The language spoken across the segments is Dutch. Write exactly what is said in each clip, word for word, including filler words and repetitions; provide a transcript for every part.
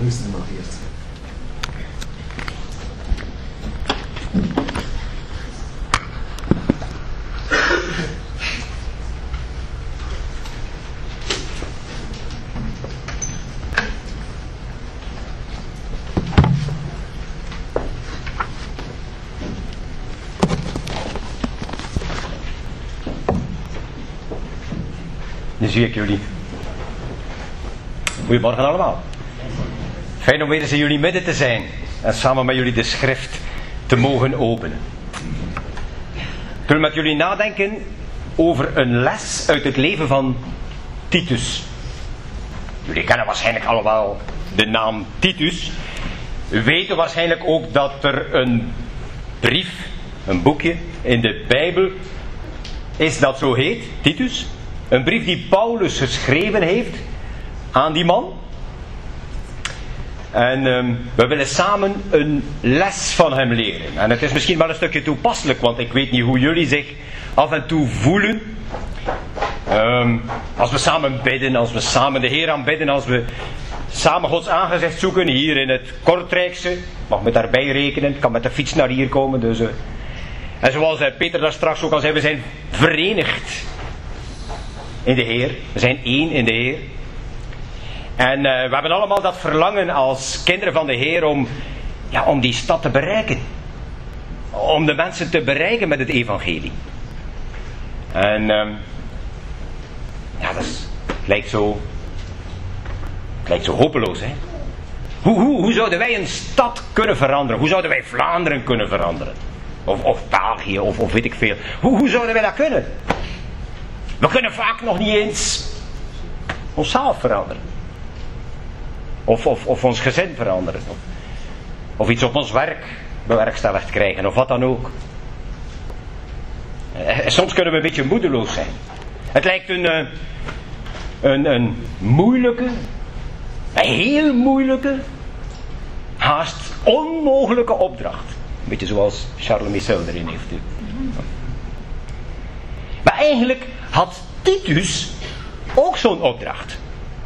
Luister maar eerst. Nu zie ik jullie. Goedemorgen allemaal. Fijn om weer eens in jullie midden te zijn. En samen met jullie de schrift te mogen openen. Ik wil met jullie nadenken over een les uit het leven van Titus. Jullie kennen waarschijnlijk allemaal de naam Titus. U weten waarschijnlijk ook dat er een brief, een boekje in de Bijbel is dat zo heet, Titus. Een brief die Paulus geschreven heeft aan die man. En um, we willen samen een les van hem leren. En het is misschien wel een stukje toepasselijk, want ik weet niet hoe jullie zich af en toe voelen. Um, als we samen bidden, als we samen de Heer aanbidden, als we samen Gods aangezicht zoeken hier in het Kortrijkse. Mag me daarbij rekenen, ik kan met de fiets naar hier komen. Dus, uh, en zoals uh, Peter daar straks ook al zei, we zijn verenigd in de Heer. We zijn één in de Heer. En uh, we hebben allemaal dat verlangen als kinderen van de Heer om, ja, om die stad te bereiken. Om de mensen te bereiken met het evangelie. En um, ja, dat is, het lijkt zo, het lijkt zo hopeloos, hè. Hoe, hoe, hoe zouden wij een stad kunnen veranderen? Hoe zouden wij Vlaanderen kunnen veranderen? Of, of België, of, of weet ik veel. Hoe, hoe zouden wij dat kunnen? We kunnen vaak nog niet eens onszelf veranderen. Of, of, of ons gezin veranderen. Of, of iets op ons werk bewerkstelligd krijgen. Of wat dan ook. Eh, soms kunnen we een beetje moedeloos zijn. Het lijkt een, uh, een, een moeilijke, een heel moeilijke, haast onmogelijke opdracht. Een beetje zoals Charles Michel erin heeft. Maar eigenlijk had Titus ook zo'n opdracht.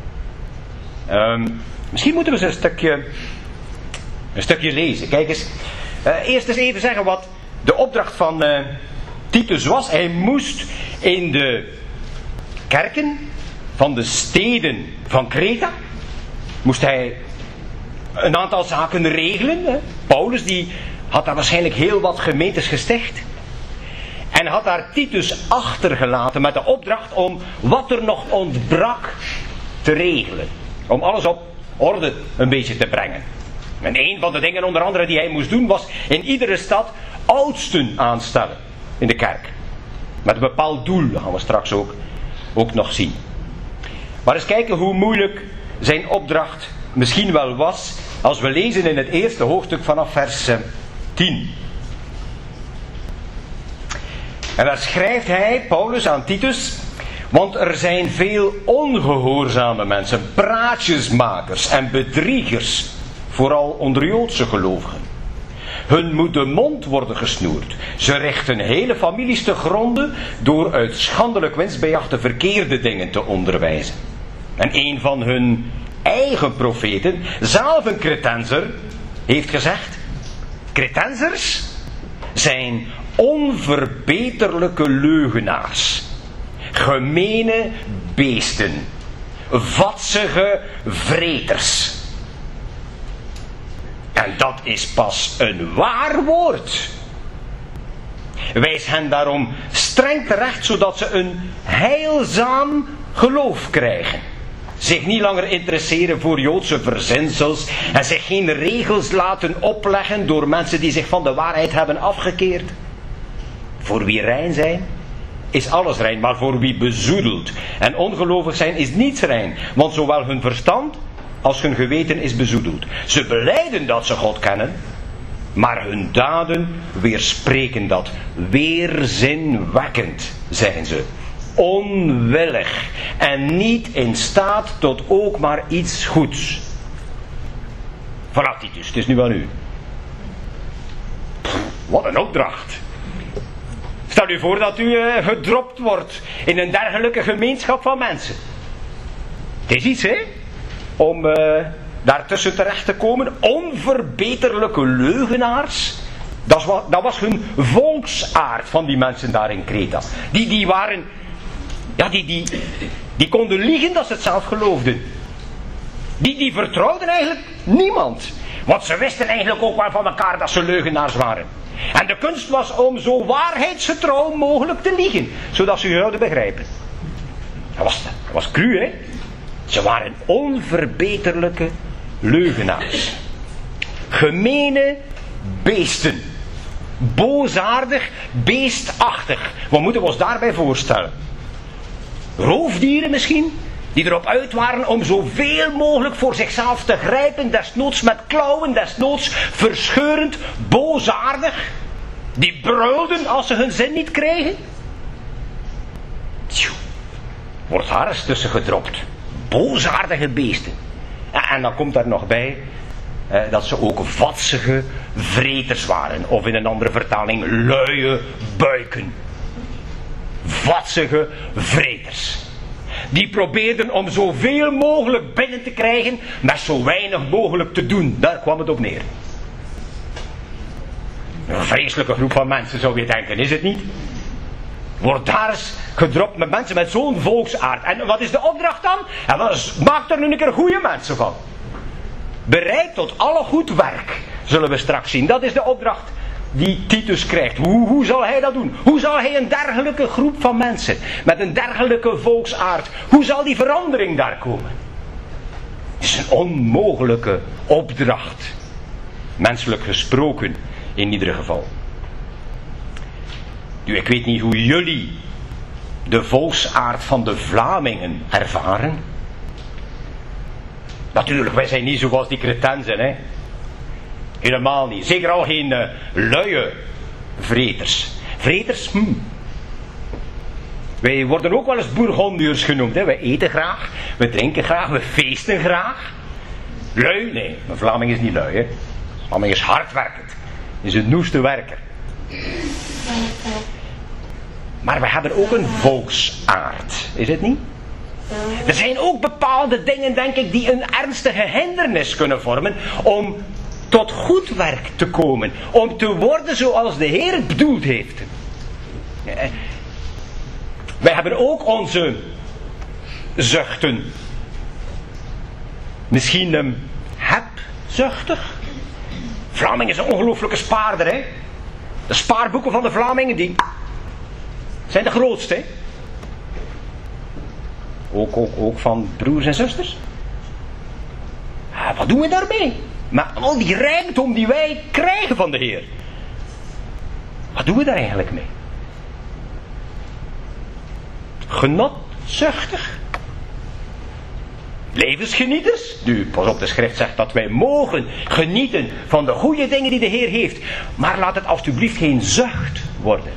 Um, misschien moeten we eens een stukje, een stukje lezen. Kijk eens. Uh, eerst eens even zeggen wat de opdracht van uh, Titus was. Hij moest in de kerken van de steden van Kreta, moest hij een aantal zaken regelen. Hè? Paulus die had daar waarschijnlijk heel wat gemeentes gesticht. En had daar Titus achtergelaten met de opdracht om wat er nog ontbrak te regelen. Om alles op orde een beetje te brengen. En een van de dingen onder andere die hij moest doen was in iedere stad oudsten aanstellen in de kerk. Met een bepaald doel, dat gaan we straks ook, ook nog zien. Maar eens kijken hoe moeilijk zijn opdracht misschien wel was als we lezen in het eerste hoofdstuk vanaf vers tien. En daar schrijft hij, Paulus, aan Titus: want er zijn veel ongehoorzame mensen, praatjesmakers en bedriegers, vooral onder Joodse gelovigen. Hun moet de mond worden gesnoerd. Ze richten hele families te gronden door uit schandelijk winstbejachte verkeerde dingen te onderwijzen. En een van hun eigen profeten, zelf een Cretenser, heeft gezegd: Cretensers zijn onverbeterlijke leugenaars, gemene beesten, vadsige vreters. En dat is pas een waar woord. Wijs hen daarom streng terecht, zodat ze een heilzaam geloof krijgen. Zich niet langer interesseren voor Joodse verzinsels en zich geen regels laten opleggen door mensen die zich van de waarheid hebben afgekeerd. Voor wie rein zijn, is alles rein, maar voor wie bezoedeld en ongelovig zijn, is niets rein. Want zowel hun verstand als hun geweten is bezoedeld. Ze belijden dat ze God kennen, maar hun daden weerspreken dat. Weerzinwekkend zijn ze. Onwillig en niet in staat tot ook maar iets goeds. Voilà, Titus, het is nu aan u. Pff, wat een opdracht. Stel u voor dat u uh, gedropt wordt in een dergelijke gemeenschap van mensen. Het is iets, hè? Om uh, daartussen terecht te komen. Onverbeterlijke leugenaars. Dat was, dat was hun volksaard van die mensen daar in Kreta. Die, die waren... Ja, die, die, die konden liegen dat ze het zelf geloofden. Die, die vertrouwden eigenlijk niemand. Want ze wisten eigenlijk ook wel van elkaar dat ze leugenaars waren. En de kunst was om zo waarheidsgetrouw mogelijk te liegen. Zodat ze u zouden begrijpen. Dat was, dat was cru, hè? Ze waren onverbeterlijke leugenaars. Gemene beesten. Boosaardig, beestachtig. Wat moeten we ons daarbij voorstellen? Roofdieren misschien? Die erop uit waren om zoveel mogelijk voor zichzelf te grijpen. Desnoods met klauwen, desnoods verscheurend, boosaardig. Die brulden als ze hun zin niet kregen. Tjoe. Wordt daar eens tussen gedropt. Boosaardige beesten. En dan komt daar nog bij eh, dat ze ook vatsige vreters waren. Of in een andere vertaling luie buiken. Vatsige vreters. Die probeerden om zoveel mogelijk binnen te krijgen met zo weinig mogelijk te doen. Daar kwam het op neer. Een vreselijke groep van mensen zou je denken, is het niet? Wordt daar eens gedropt met mensen met zo'n volksaard. En wat is de opdracht dan? En wat, maak er nu een keer goede mensen van. Bereid tot alle goed werk, zullen we straks zien. Dat is de opdracht die Titus krijgt. Hoe, hoe zal hij dat doen? Hoe zal hij een dergelijke groep van mensen, met een dergelijke volksaard, hoe zal die verandering daar komen? Het is een onmogelijke opdracht. Menselijk gesproken, in ieder geval. Nu, ik weet niet hoe jullie de volksaard van de Vlamingen ervaren. Natuurlijk, wij zijn niet zoals die Cretensen, hè. Helemaal niet. Zeker al geen uh, luie vreters. Vreters, hm. Wij worden ook wel eens Bourgondiërs genoemd, hè. Wij eten graag, we drinken graag, we feesten graag. Lui? Nee, een Vlaming is niet lui, hè. Een Vlaming is hardwerkend. Is een noeste werker. Maar we hebben ook een volksaard, is het niet? Er zijn ook bepaalde dingen, denk ik, die een ernstige hindernis kunnen vormen om tot goed werk te komen. Om te worden zoals de Heer het bedoeld heeft. Wij hebben ook onze zuchten. Misschien um, hebzuchtig. Vlamingen is een ongelooflijke spaarder, hè. De spaarboeken van de Vlamingen, die zijn de grootste, hè. Ook, ook, ook van broers en zusters. Ah, wat doen we daarmee? Met al die rijkdom die wij krijgen van de Heer. Wat doen we daar eigenlijk mee? Genotzuchtig? Levensgenieters? Nu, pas op, de schrift zegt dat wij mogen genieten van de goede dingen die de Heer heeft. Maar laat het alsjeblieft geen zucht worden.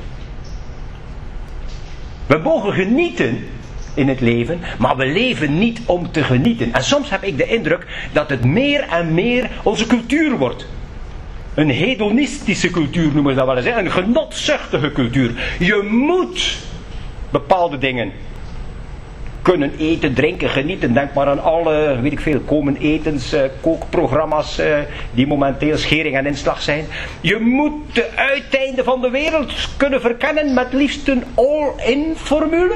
We mogen genieten in het leven, maar we leven niet om te genieten. En soms heb ik de indruk dat het meer en meer onze cultuur wordt. Een hedonistische cultuur noemen we dat wel eens. Een genotzuchtige cultuur. Je moet bepaalde dingen kunnen eten, drinken, genieten. Denk maar aan alle, weet ik veel, komen etens, uh, kookprogramma's uh, die momenteel schering en inslag zijn. Je moet de uiteinden van de wereld kunnen verkennen met liefst een all-in formule.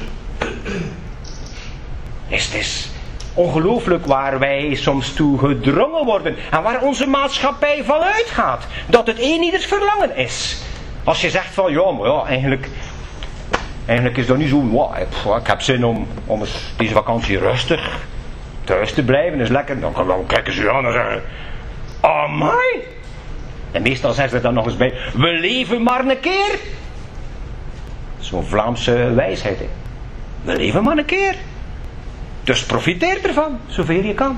Het is ongelooflijk waar wij soms toe gedrongen worden en waar onze maatschappij van uitgaat. Dat het een ieders verlangen is. Als je zegt van ja, maar ja, eigenlijk, eigenlijk is dat niet zo. Wow, ik, ik heb zin om, om eens deze vakantie rustig thuis te blijven, is lekker. Dan, dan kijken ze aan en zeggen: amai. En meestal zeggen ze dan nog eens bij: we leven maar een keer. Zo'n Vlaamse wijsheid, hè. We leven maar een keer. Dus profiteer ervan, zoveel je kan.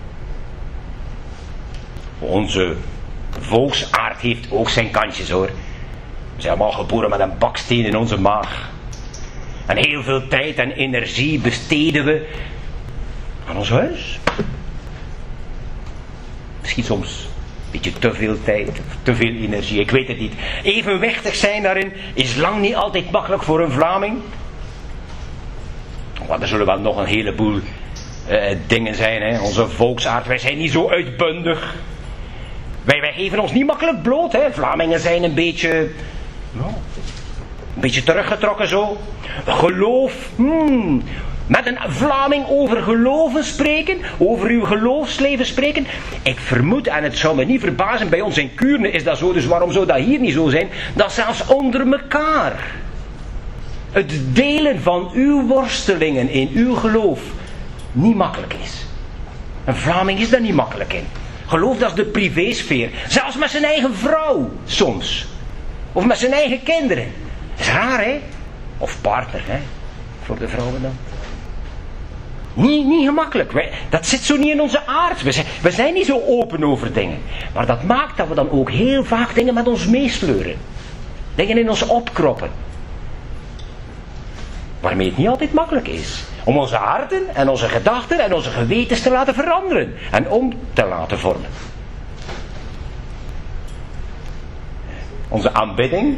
Onze volksaard heeft ook zijn kantjes, hoor. We zijn allemaal geboren met een baksteen in onze maag. En heel veel tijd en energie besteden we aan ons huis. Misschien soms een beetje te veel tijd, te veel energie, ik weet het niet. Evenwichtig zijn daarin is lang niet altijd makkelijk voor een Vlaming. Maar er zullen wel nog een heleboel uh, dingen zijn, hè? Onze volksaard. Wij zijn niet zo uitbundig. Wij, wij geven ons niet makkelijk bloot, hè? Vlamingen zijn een beetje... Nou, een beetje teruggetrokken zo. Geloof. Hmm. Met een Vlaming over geloven spreken. Over uw geloofsleven spreken. Ik vermoed, en het zou me niet verbazen, bij ons in Kuurne is dat zo. Dus waarom zou dat hier niet zo zijn? Dat zelfs onder elkaar het delen van uw worstelingen in uw geloof niet makkelijk is. Een Vlaming is daar niet makkelijk in. Geloof, dat is de privésfeer. Zelfs met zijn eigen vrouw soms. Of met zijn eigen kinderen. Dat is raar, hè? Of partner, hè? Voor de vrouwen dan. Niet, niet gemakkelijk. Wij, dat zit zo niet in onze aard. We zijn, we zijn niet zo open over dingen. Maar dat maakt dat we dan ook heel vaak dingen met ons meesleuren. Dingen in ons opkroppen. Waarmee het niet altijd makkelijk is. Om onze harten en onze gedachten en onze gewetens te laten veranderen. En om te laten vormen. Onze aanbidding.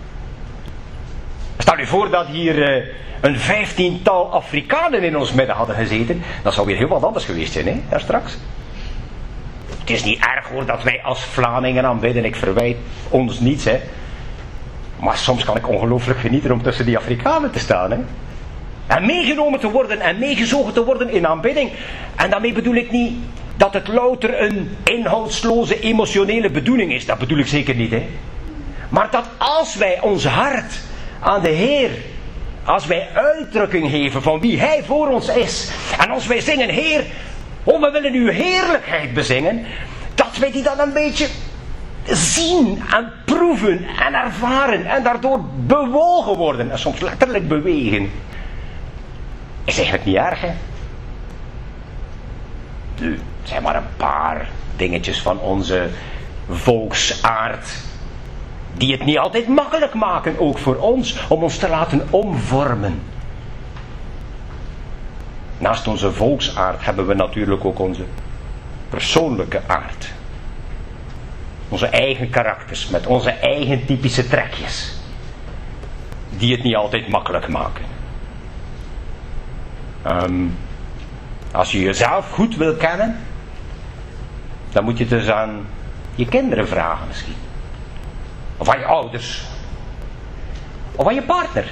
Stel u voor dat hier uh, een vijftiental Afrikanen in ons midden hadden gezeten. Dat zou weer heel wat anders geweest zijn, hè, daar straks. Het is niet erg hoor dat wij als Vlamingen aanbidden. Ik verwijt ons niets, hè. Maar soms kan ik ongelooflijk genieten om tussen die Afrikanen te staan, hè. En meegenomen te worden en meegezogen te worden in aanbidding. En daarmee bedoel ik niet dat het louter een inhoudsloze emotionele bedoeling is. Dat bedoel ik zeker niet, hè. Maar dat als wij ons hart aan de Heer, als wij uitdrukking geven van wie Hij voor ons is. En als wij zingen, Heer, oh, we willen uw heerlijkheid bezingen. Dat wij die dan een beetje zien en proeven en ervaren. En daardoor bewogen worden. En soms letterlijk bewegen. Is eigenlijk niet erg, hè? Nu, het zijn maar een paar dingetjes van onze volksaard. Die het niet altijd makkelijk maken, ook voor ons, om ons te laten omvormen. Naast onze volksaard hebben we natuurlijk ook onze persoonlijke aard. Onze eigen karakters, met onze eigen typische trekjes. Die het niet altijd makkelijk maken. Um, als je jezelf goed wil kennen, dan moet je het dus aan je kinderen vragen misschien. Of aan je ouders. Of aan je partner.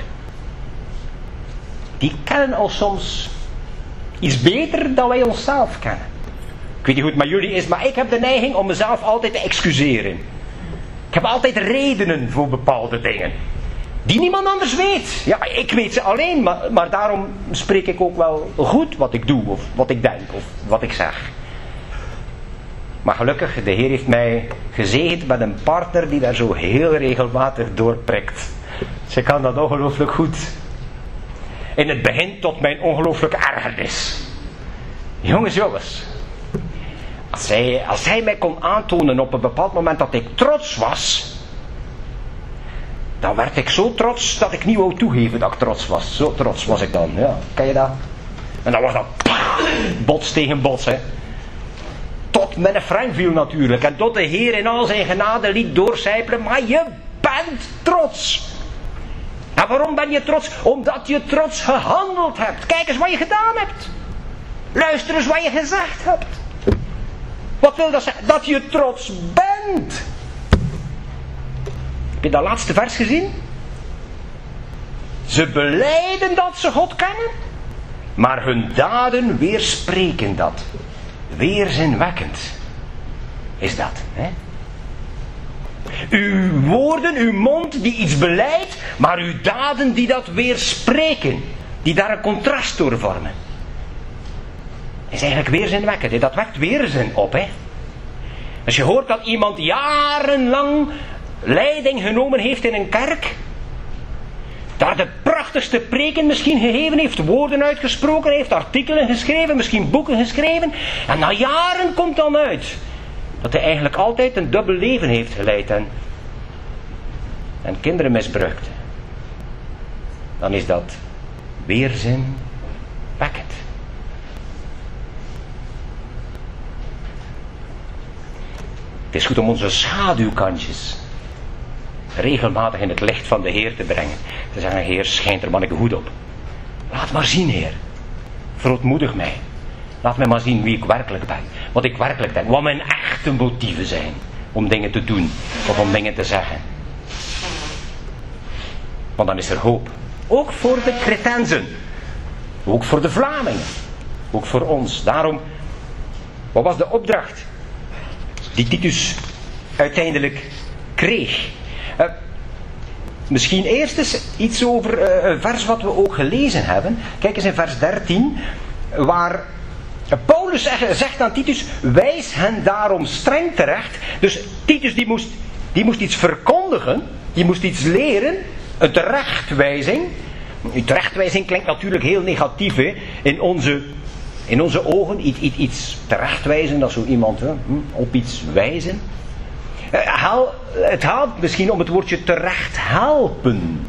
Die kennen ons soms iets beter dan wij onszelf kennen. Ik weet niet hoe het met jullie is, maar ik heb de neiging om mezelf altijd te excuseren. Ik heb altijd redenen voor bepaalde dingen. Die niemand anders weet. Ja, ik weet ze alleen, maar, maar daarom spreek ik ook wel goed wat ik doe, of wat ik denk, of wat ik zeg. Maar gelukkig, de Heer heeft mij gezegend met een partner die daar zo heel regelmatig doorprikt. Ze kan dat ongelooflijk goed. In het begin tot mijn ongelooflijke ergernis. Jongens, jongens. Als hij, als hij mij kon aantonen op een bepaald moment dat ik trots was, dan werd ik zo trots dat ik niet wou toegeven dat ik trots was. Zo trots was ik dan, ja. Ken je dat? En dan was dat bots tegen bots, hè. Tot mijn Frank viel natuurlijk. En tot de Heer in al zijn genade liet doorcijpelen. Maar je bent trots. En waarom ben je trots? Omdat je trots gehandeld hebt. Kijk eens wat je gedaan hebt. Luister eens wat je gezegd hebt. Wat wil dat zeggen? Dat je trots bent. Heb je dat laatste vers gezien? Ze belijden dat ze God kennen. Maar hun daden weerspreken dat. Weerzinwekkend is dat, hè? Uw woorden, uw mond die iets beleidt, maar uw daden die dat weerspreken, die daar een contrast door vormen, is eigenlijk weerzinwekkend, hè? Dat wekt weerzin op, hè? Als je hoort dat iemand jarenlang leiding genomen heeft in een kerk, daar de prachtigste preken misschien gegeven heeft, woorden uitgesproken heeft, artikelen geschreven, misschien boeken geschreven. En na jaren komt dan uit dat hij eigenlijk altijd een dubbel leven heeft geleid en, en kinderen misbruikt. Dan is dat weerzinwekkend. Het is goed om onze schaduwkantjes regelmatig in het licht van de Heer te brengen. Te zeggen, Heer, schijnt er manneke goed op. Laat maar zien, Heer. Verootmoedig mij. Laat mij maar zien wie ik werkelijk ben. Wat ik werkelijk denk. Wat mijn echte motieven zijn. Om dingen te doen. Of om dingen te zeggen. Want dan is er hoop. Ook voor de Cretensen. Ook voor de Vlamingen. Ook voor ons. Daarom, wat was de opdracht die Titus uiteindelijk kreeg? Uh, misschien eerst eens iets over uh, een vers wat we ook gelezen hebben. Kijk eens in vers dertien. Waar Paulus zegt aan Titus, wijs hen daarom streng terecht. Dus Titus die moest, die moest iets verkondigen. Die moest iets leren. Een terechtwijzing. Een terechtwijzing klinkt natuurlijk heel negatief, hè? In onze, in onze ogen. Iets, iets, iets terechtwijzen, dat zo iemand hè? op iets wijzen. Het haalt misschien om het woordje terecht helpen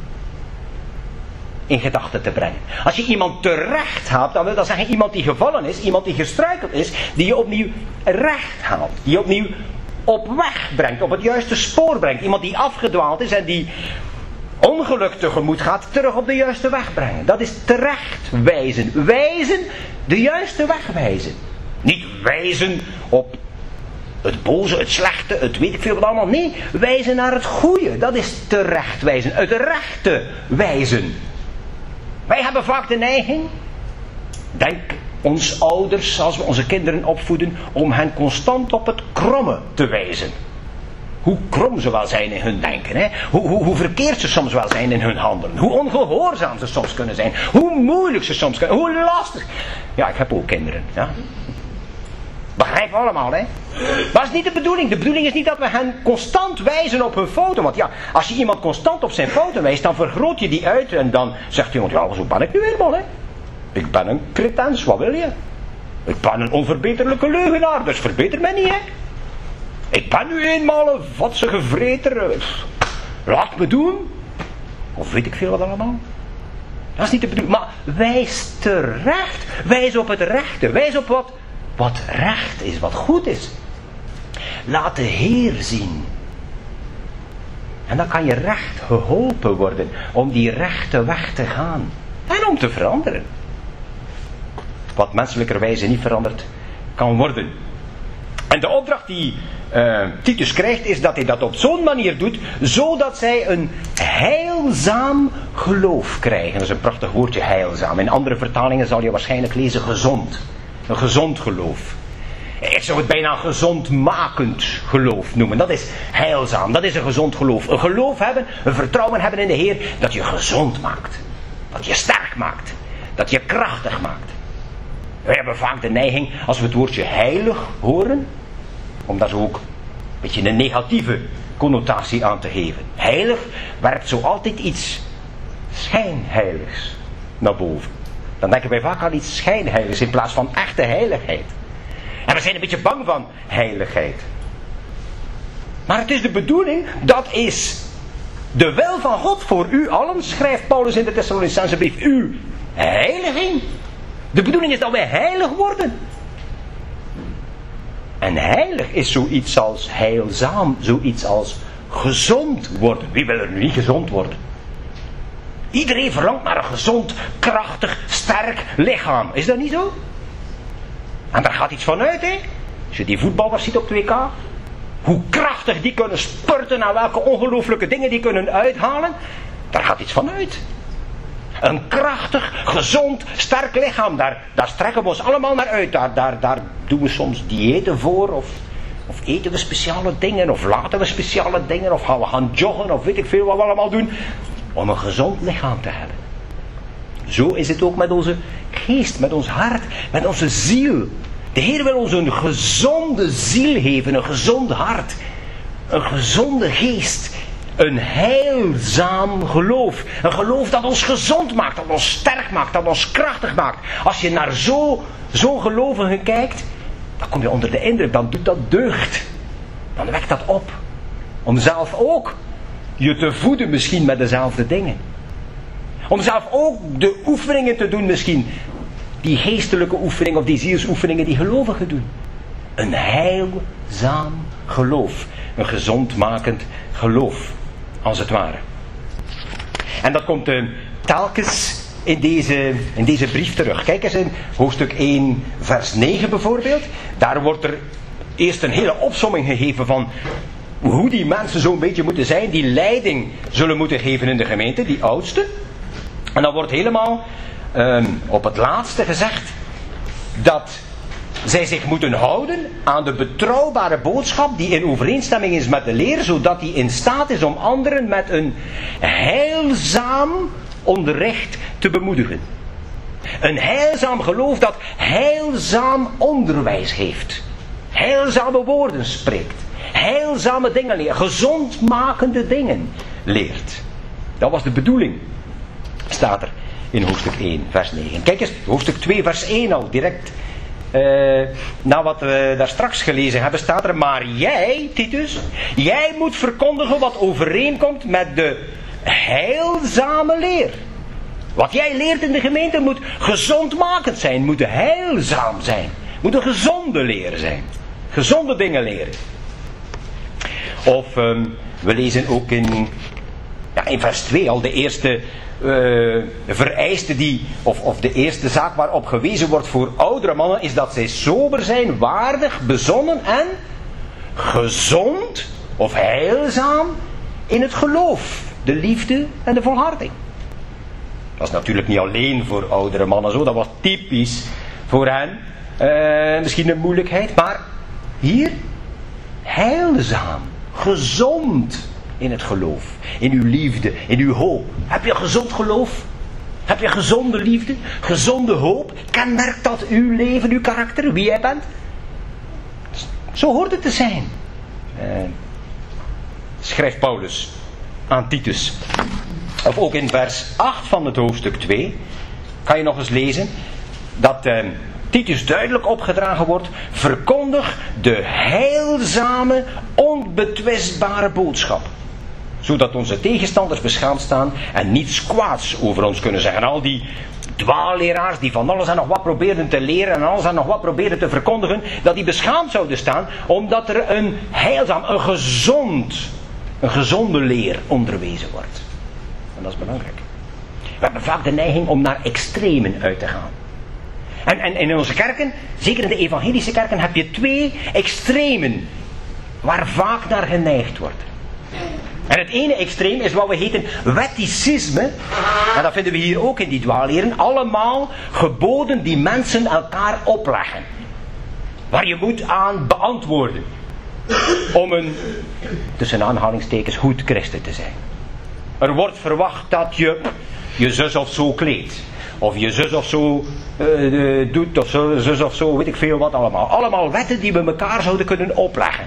in gedachten te brengen. Als je iemand terecht haalt, dan wil dat zeggen iemand die gevallen is, iemand die gestruikeld is, die je opnieuw recht haalt. Die je opnieuw op weg brengt, op het juiste spoor brengt. Iemand die afgedwaald is en die ongeluk tegemoet gaat, terug op de juiste weg brengen. Dat is terecht wijzen. Wijzen, de juiste weg wijzen. Niet wijzen op het boze, het slechte, het weet ik veel wat allemaal. Nee, wijzen naar het goede. Dat is terecht wijzen. Het rechte wijzen. Wij hebben vaak de neiging, denk ons ouders, als we onze kinderen opvoeden, om hen constant op het kromme te wijzen. Hoe krom ze wel zijn in hun denken. Hè? Hoe, hoe, hoe verkeerd ze soms wel zijn in hun handelen. Hoe ongehoorzaam ze soms kunnen zijn. Hoe moeilijk ze soms kunnen. Hoe lastig. Ja, ik heb ook kinderen. Ja? Begrijpen we allemaal, hè? Maar dat is niet de bedoeling. De bedoeling is niet dat we hen constant wijzen op hun fouten. Want ja, als je iemand constant op zijn fouten wijst, dan vergroot je die uit. En dan zegt iemand, ja, zo ben ik nu helemaal, hè? Ik ben een cretens, wat wil je? Ik ben een onverbeterlijke leugenaar, dus verbeter mij niet, hè? Ik ben nu eenmaal een vatsige vreter. Laat me doen. Of weet ik veel wat allemaal. Dat is niet de bedoeling. Maar wijs terecht. Wijs op het rechte. Wijs op wat, wat recht is. Wat goed is. Laat de Heer zien. En dan kan je recht geholpen worden. Om die rechte weg te gaan. En om te veranderen. Wat menselijkerwijze niet veranderd kan worden. En de opdracht die uh, Titus krijgt is dat hij dat op zo'n manier doet, zodat zij een heilzaam geloof krijgen. Dat is een prachtig woordje, heilzaam. In andere vertalingen zal je waarschijnlijk lezen gezond. Een gezond geloof. Ik zou het bijna een gezondmakend geloof noemen. Dat is heilzaam, dat is een gezond geloof. Een geloof hebben, een vertrouwen hebben in de Heer, dat je gezond maakt. Dat je sterk maakt. Dat je krachtig maakt. Wij hebben vaak de neiging, als we het woordje heilig horen, om daar zo ook een beetje een negatieve connotatie aan te geven. Heilig werpt zo altijd iets schijnheiligs naar boven. Dan denken wij vaak aan iets schijnheiligs in plaats van echte heiligheid. En we zijn een beetje bang van heiligheid. Maar het is de bedoeling, dat is de wil van God voor u allen, schrijft Paulus in de Thessalonicense brief, uw heiliging. De bedoeling is dat wij heilig worden. En heilig is zoiets als heilzaam, zoiets als gezond worden. Wie wil er nu niet gezond worden? Iedereen verlangt naar een gezond, krachtig, sterk lichaam. Is dat niet zo? En daar gaat iets van uit, hè? Als je die voetballers ziet op het W K, hoe krachtig die kunnen spurten en welke ongelooflijke dingen die kunnen uithalen, daar gaat iets van uit. Een krachtig, gezond, sterk lichaam, daar, daar strekken we ons allemaal naar uit. Daar, daar, daar doen we soms diëten voor, of, of eten we speciale dingen, of laten we speciale dingen, of gaan we gaan joggen, of weet ik veel wat we allemaal doen, om een gezond lichaam te hebben. Zo is het ook met onze geest, met ons hart, met onze ziel. De Heer wil ons een gezonde ziel geven, een gezond hart, een gezonde geest. Een heilzaam geloof. Een geloof dat ons gezond maakt, dat ons sterk maakt, dat ons krachtig maakt. Als je naar zo, zo'n gelovige kijkt, dan kom je onder de indruk, dan doet dat deugd. Dan wekt dat op. Om zelf ook je te voeden misschien met dezelfde dingen. Om zelf ook de oefeningen te doen misschien. Die geestelijke oefeningen of die zielsoefeningen die gelovigen doen. Een heilzaam geloof. Een gezondmakend geloof. Als het ware. En dat komt uh, telkens in deze, in deze brief terug. Kijk eens in hoofdstuk één, vers negen bijvoorbeeld. Daar wordt er eerst een hele opsomming gegeven van hoe die mensen zo'n beetje moeten zijn, die leiding zullen moeten geven in de gemeente, die oudsten. En dan wordt helemaal um, op het laatste gezegd dat zij zich moeten houden aan de betrouwbare boodschap die in overeenstemming is met de leer, zodat die in staat is om anderen met een heilzaam onderricht te bemoedigen. Een heilzaam geloof dat heilzaam onderwijs geeft. Heilzame woorden spreekt. Heilzame dingen leert. Gezondmakende dingen leert. Dat was de bedoeling. Staat er in hoofdstuk één, vers negen. Kijk eens, hoofdstuk twee, vers één al, direct uh, na wat we daar straks gelezen hebben, staat er: maar jij, Titus, jij moet verkondigen wat overeenkomt met de heilzame leer. Wat jij leert in de gemeente moet gezondmakend zijn, moet heilzaam zijn, moet een gezonde leer zijn. Gezonde dingen leren. Of um, we lezen ook in, ja, in vers twee al de eerste uh, vereiste die, of, of de eerste zaak waarop gewezen wordt voor oudere mannen, is dat zij sober zijn, waardig, bezonnen en gezond of heilzaam in het geloof, de liefde en de volharding. Dat is natuurlijk niet alleen voor oudere mannen zo, dat was typisch voor hen. Uh, misschien een moeilijkheid, maar hier heilzaam, gezond in het geloof, in uw liefde, in uw hoop. Heb je gezond geloof? Heb je gezonde liefde, gezonde hoop? Kenmerkt dat uw leven, uw karakter, wie jij bent? Zo hoort het te zijn. Uh, schrijft Paulus aan Titus. Of ook in vers acht van het hoofdstuk twee kan je nog eens lezen dat uh, Titus duidelijk opgedragen wordt: verkondig de heilzame, onbetwistbare boodschap, zodat onze tegenstanders beschaamd staan en niets kwaads over ons kunnen zeggen. Al die dwaalleraars die van alles en nog wat probeerden te leren en alles en nog wat probeerden te verkondigen, dat die beschaamd zouden staan omdat er een heilzaam, een gezond, een gezonde leer onderwezen wordt. En dat is belangrijk. We hebben vaak de neiging om naar extremen uit te gaan. En, en, en in onze kerken, zeker in de evangelische kerken, heb je twee extremen waar vaak naar geneigd wordt. En het ene extreem is wat we heten wetticisme. En dat vinden we hier ook in die dwaalleren. Allemaal geboden die mensen elkaar opleggen. Waar je moet aan beantwoorden. Om een, tussen aanhalingstekens, goed christen te zijn. Er wordt verwacht dat je je zus of zo kleedt. Of je zus of zo uh, doet, of zo, zus of zo, weet ik veel wat allemaal. Allemaal wetten die we elkaar zouden kunnen opleggen.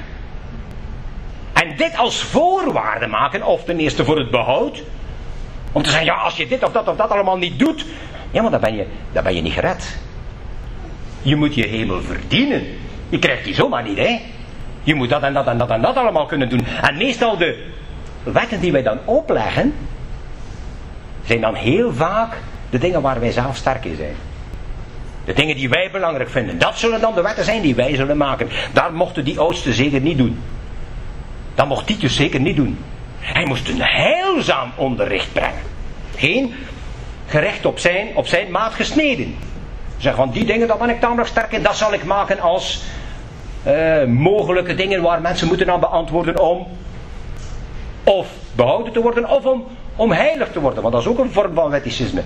En dit als voorwaarde maken, of ten eerste voor het behoud. Om te zeggen, ja, als je dit of dat of dat allemaal niet doet, ja, maar dan ben je, dan ben je niet gered. Je moet je hemel verdienen. Je krijgt die zomaar niet, hè. Je moet dat en dat en dat en dat allemaal kunnen doen. En meestal de wetten die wij dan opleggen, zijn dan heel vaak de dingen waar wij zelf sterk in zijn. De dingen die wij belangrijk vinden. Dat zullen dan de wetten zijn die wij zullen maken. Daar mochten die oudsten zeker niet doen. Dat mocht Titus zeker niet doen. Hij moest een heilzaam onderricht brengen. Geen gerecht op zijn, op zijn maat gesneden. Zeg van die dingen, daar ben ik tamelijk sterk in. Dat zal ik maken als uh, mogelijke dingen waar mensen moeten aan beantwoorden om of behouden te worden of om, om heilig te worden. Want dat is ook een vorm van wetticisme.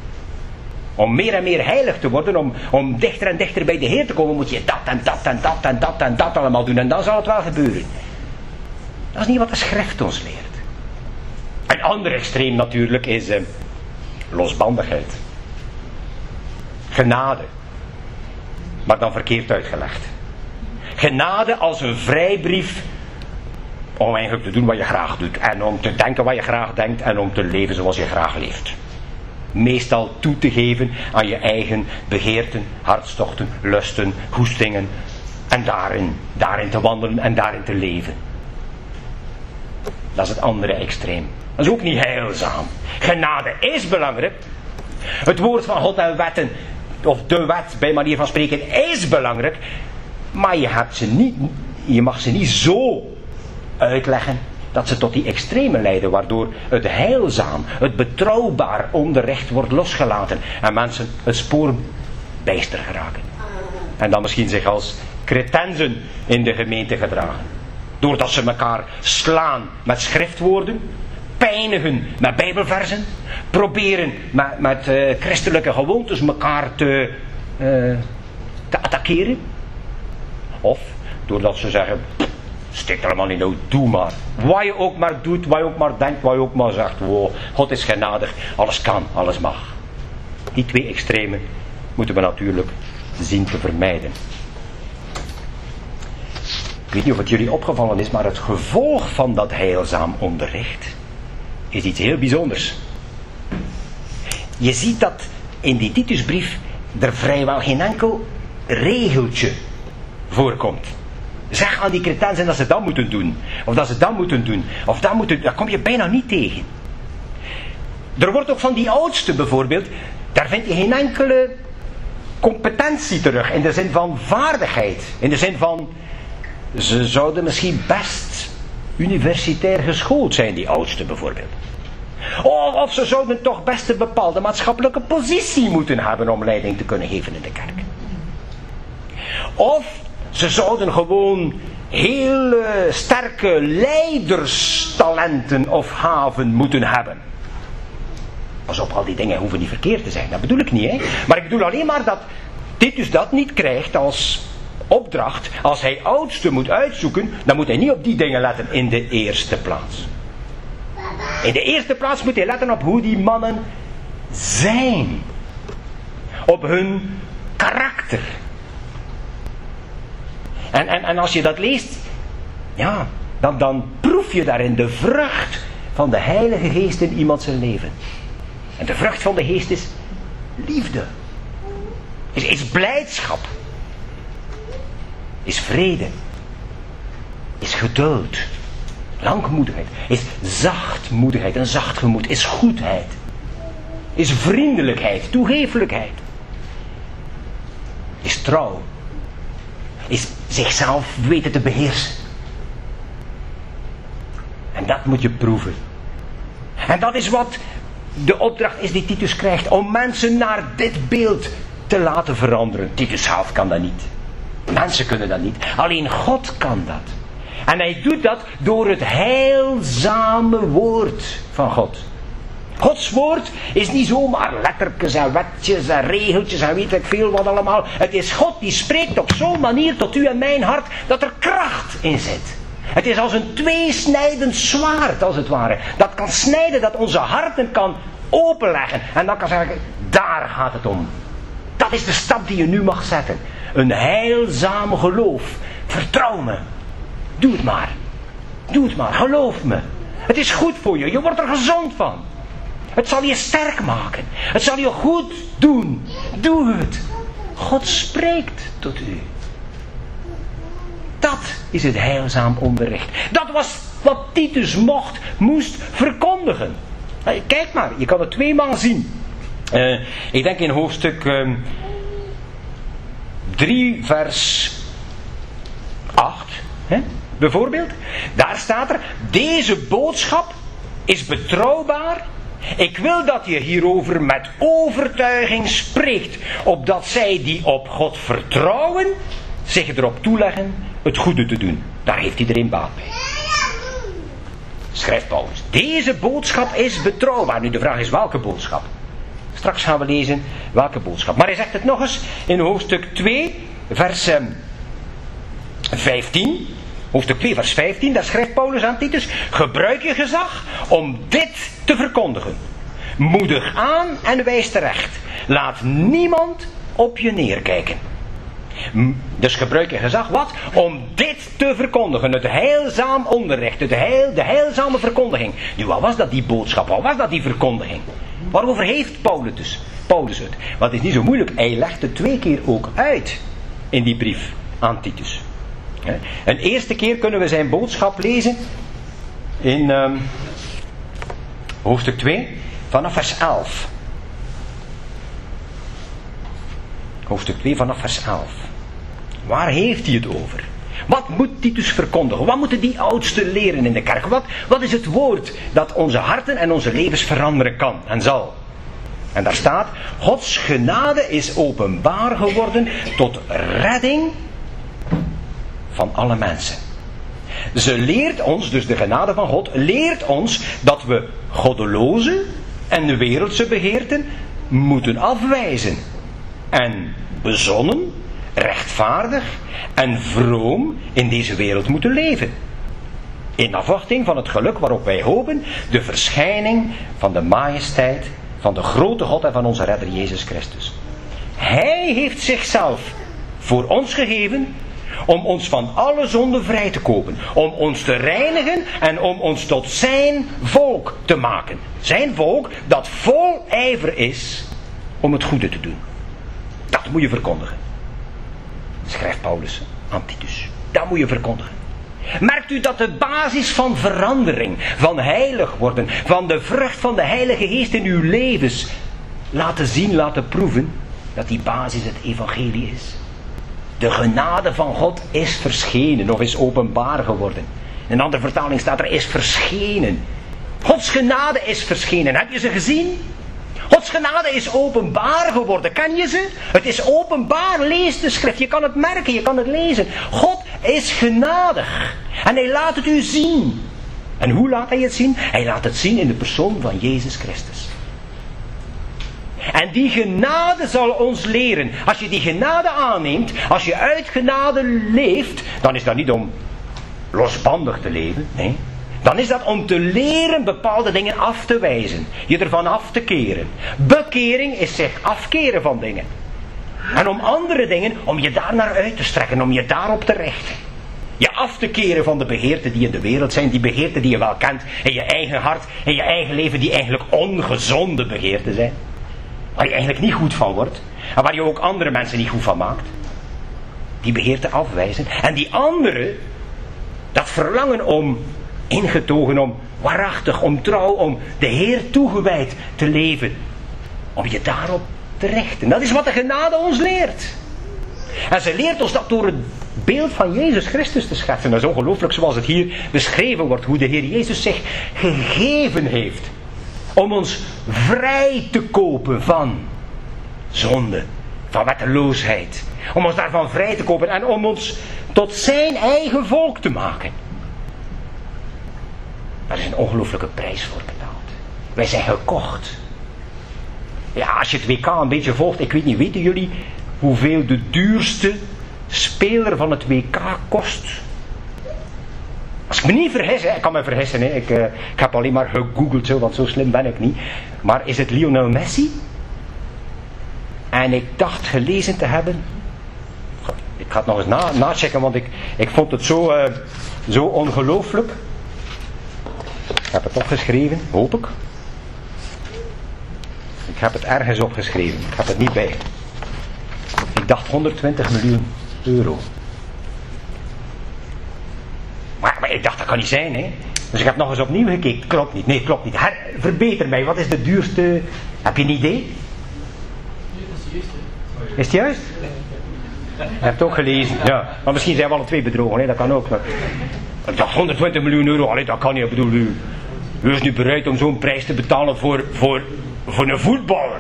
Om meer en meer heilig te worden, om, om dichter en dichter bij de Heer te komen, moet je dat en dat en dat en dat en dat allemaal doen. En dan zal het wel gebeuren. Dat is niet wat de schrift ons leert. Een ander extreem natuurlijk is uh, losbandigheid. Genade. Maar dan verkeerd uitgelegd. Genade als een vrijbrief om eigenlijk te doen wat je graag doet. En om te denken wat je graag denkt. En om te leven zoals je graag leeft. Meestal toe te geven aan je eigen begeerten, hartstochten, lusten, goestingen. En daarin, daarin te wandelen en daarin te leven. Dat is het andere extreem. Dat is ook niet heilzaam. Genade is belangrijk. Het woord van God en wetten, of de wet bij manier van spreken, is belangrijk. Maar je, hebt ze niet, je mag ze niet zo uitleggen dat ze tot die extreme leiden, waardoor het heilzaam, het betrouwbaar onderricht wordt losgelaten en mensen het spoor bijster geraken. En dan misschien zich als cretensen in de gemeente gedragen. Doordat ze elkaar slaan met schriftwoorden, pijnigen met bijbelversen, proberen met, met uh, christelijke gewoontes elkaar te, uh, te attackeren. Of doordat ze zeggen, steek allemaal niet uit, doe maar. Wat je ook maar doet, wat je ook maar denkt, wat je ook maar zegt. Wow, God is genadig, alles kan, alles mag. Die twee extremen moeten we natuurlijk zien te vermijden. Ik weet niet of het jullie opgevallen is, maar het gevolg van dat heilzaam onderricht is iets heel bijzonders. Je ziet dat in die Titusbrief er vrijwel geen enkel regeltje voorkomt. Zeg aan die Cretensen dat ze dat moeten doen, of dat ze dat moeten doen, of dat moeten doen, dat kom je bijna niet tegen. Er wordt ook van die oudsten bijvoorbeeld, daar vind je geen enkele competentie terug, in de zin van vaardigheid, in de zin van, ze zouden misschien best universitair geschoold zijn, die oudsten bijvoorbeeld. Of, of ze zouden toch best een bepaalde maatschappelijke positie moeten hebben om leiding te kunnen geven in de kerk. Of ze zouden gewoon heel uh, sterke leiderstalenten of gaven moeten hebben. Pas op, al die dingen hoeven niet verkeerd te zijn, dat bedoel ik niet, hè. Maar ik bedoel alleen maar dat Titus dat niet krijgt als opdracht. Als hij oudsten moet uitzoeken, dan moet hij niet op die dingen letten in de eerste plaats. In de eerste plaats moet hij letten op hoe die mannen zijn. Op hun karakter. En, en, en als je dat leest, ja, dan, dan proef je daarin de vrucht van de Heilige Geest in iemand zijn leven. En de vrucht van de Geest is liefde. Is, is blijdschap. Is vrede. Is geduld. Langmoedigheid. Is zachtmoedigheid. Een zacht gemoed. Is goedheid. Is vriendelijkheid. Toegeeflijkheid. Is trouw. Is zichzelf weten te beheersen. En dat moet je proeven. En dat is wat de opdracht is die Titus krijgt. Om mensen naar dit beeld te laten veranderen. Titus zelf kan dat niet. Mensen kunnen dat niet. Alleen God kan dat. En hij doet dat door het heilzame woord van God. Gods woord is niet zomaar lettertjes en wetjes en regeltjes en weet ik veel wat allemaal. Het is God die spreekt op zo'n manier tot u en mijn hart dat er kracht in zit. Het is als een tweesnijdend zwaard als het ware. Dat kan snijden, dat onze harten kan openleggen. En dan kan zeggen, daar gaat het om. Dat is de stap die je nu mag zetten. Een heilzaam geloof. Vertrouw me. Doe het maar. Doe het maar. Geloof me. Het is goed voor je. Je wordt er gezond van. Het zal je sterk maken. Het zal je goed doen. Doe het. God spreekt tot u. Dat is het heilzaam onderricht. Dat was wat Titus mocht, moest verkondigen. Kijk maar, je kan het tweemaal zien. Uh, ik denk in hoofdstuk uh, drie vers acht. Hè, bijvoorbeeld. Daar staat er, deze boodschap is betrouwbaar. Ik wil dat je hierover met overtuiging spreekt, opdat zij die op God vertrouwen, zich erop toeleggen het goede te doen. Daar heeft iedereen baat bij. Schrijft Paulus. Deze boodschap is betrouwbaar. Nu de vraag is welke boodschap. Straks gaan we lezen welke boodschap. Maar hij zegt het nog eens in hoofdstuk twee vers vijftien. Hoofdstuk twee vers vijftien. Daar schrijft Paulus aan Titus. Gebruik je gezag om dit te verkondigen. Moedig aan en wijs terecht. Laat niemand op je neerkijken. Dus gebruik je gezag wat? Om dit te verkondigen. Het heilzaam onderricht. Het heil, de heilzame verkondiging. Nu, wat was dat die boodschap? Wat was dat die verkondiging? Waarover heeft Paulus, dus, Paulus het? Want het is niet zo moeilijk. Hij legt het twee keer ook uit. In die brief aan Titus. Een eerste keer kunnen we zijn boodschap lezen. In um, hoofdstuk twee. Vanaf vers elf. Hoofdstuk twee vanaf vers elf. Waar heeft hij het over? Wat moet Titus verkondigen? Wat moeten die oudsten leren in de kerk? Wat, wat is het woord dat onze harten en onze levens veranderen kan en zal? En daar staat, Gods genade is openbaar geworden tot redding van alle mensen. Ze leert ons, dus de genade van God, leert ons dat we goddeloze en de wereldse begeerten moeten afwijzen. En bezonnen, rechtvaardig en vroom in deze wereld moeten leven. In afwachting van het geluk waarop wij hopen, de verschijning van de majesteit van de grote God en van onze redder Jezus Christus. Hij heeft zichzelf voor ons gegeven om ons van alle zonde vrij te kopen, om ons te reinigen en om ons tot zijn volk te maken. Zijn volk dat vol ijver is om het goede te doen. Dat moet je verkondigen. Schrijft Paulus aan Titus. Dat moet je verkondigen. Merkt u dat de basis van verandering, van heilig worden, van de vrucht van de Heilige Geest in uw levens laten zien, laten proeven, dat die basis het evangelie is. De genade van God is verschenen of is openbaar geworden. In een andere vertaling staat er is verschenen. Gods genade is verschenen. Heb je ze gezien? Gods genade is openbaar geworden. Ken je ze? Het is openbaar. Lees de schrift. Je kan het merken, je kan het lezen. God is genadig. En hij laat het u zien. En hoe laat hij het zien? Hij laat het zien in de persoon van Jezus Christus. En die genade zal ons leren. Als je die genade aanneemt, als je uit genade leeft, dan is dat niet om losbandig te leven. Nee. Dan is dat om te leren bepaalde dingen af te wijzen. Je ervan af te keren. Bekering is zich afkeren van dingen. En om andere dingen, om je daar naar uit te strekken, om je daarop te richten. Je af te keren van de begeerten die in de wereld zijn, die begeerten die je wel kent in je eigen hart, in je eigen leven, die eigenlijk ongezonde begeerten zijn. Waar je eigenlijk niet goed van wordt. En waar je ook andere mensen niet goed van maakt. Die begeerten afwijzen. En die andere, dat verlangen om ingetogen, om waarachtig, om trouw, om de Heer toegewijd te leven. Om je daarop te richten. Dat is wat de genade ons leert. En ze leert ons dat door het beeld van Jezus Christus te schetsen. Dat is ongelooflijk zoals het hier beschreven wordt. Hoe de Heer Jezus zich gegeven heeft. Om ons vrij te kopen van zonde. Van wetteloosheid. Om ons daarvan vrij te kopen. En om ons tot zijn eigen volk te maken. Daar is een ongelooflijke prijs voor betaald. Wij zijn gekocht. Ja, als je het W K een beetje volgt. Ik weet niet, weten jullie hoeveel de duurste speler van het W K kost? Als ik me niet vergis, hè, ik kan me vergissen, hè, ik, uh, ik heb alleen maar gegoogeld, zo, want zo slim ben ik niet. Maar is het Lionel Messi? En ik dacht gelezen te hebben. Ik ga het nog eens na, nachecken, want ik, ik vond het zo, uh, zo ongelooflijk. Ik heb het opgeschreven, hoop ik. Ik heb het ergens opgeschreven, ik heb het niet bij. Ik dacht honderdtwintig miljoen euro. Maar, maar ik dacht, dat kan niet zijn, hè. Dus ik heb nog eens opnieuw gekeken. Klopt niet, nee, klopt niet. Her, verbeter mij, wat is de duurste... Heb je een idee? Is het juist? Je hebt het ook gelezen, ja. Maar misschien zijn we alle twee bedrogen, hè. Dat kan ook. Maar... Ik dacht, honderdtwintig miljoen euro, allee, dat kan niet. Ik bedoel, u, u is nu bereid om zo'n prijs te betalen voor, voor, voor een voetballer.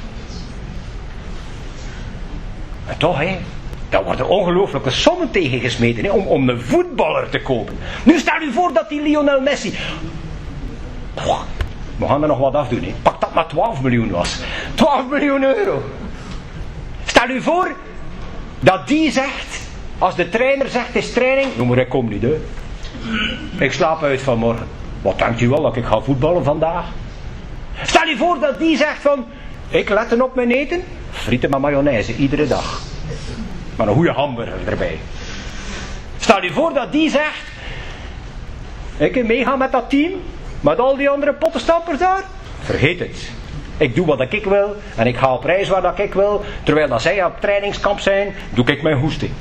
Maar toch, hè. Daar worden ongelooflijke sommen tegen gesmeten, hè, om, om een voetballer te kopen. Nu stel u voor dat die Lionel Messi... Oh, we gaan er nog wat afdoen, hè. Pak dat maar twaalf miljoen was. twaalf miljoen euro. Stel u voor dat die zegt, als de trainer zegt, het is training... Nou, maar ik kom niet, hè. Ik slaap uit vanmorgen. Wat denkt u wel dat ik ga voetballen vandaag? Stel u voor dat die zegt van... Ik let op mijn eten. Frieten met mayonaise, iedere dag. Maar een goede hamburger erbij. Stel je voor dat die zegt... Ik kan meegaan met dat team. Met al die andere pottenstappers daar. Vergeet het. Ik doe wat ik wil. En ik ga op reis waar dat ik wil. Terwijl dat zij op trainingskamp zijn. Doe ik mijn hoesting.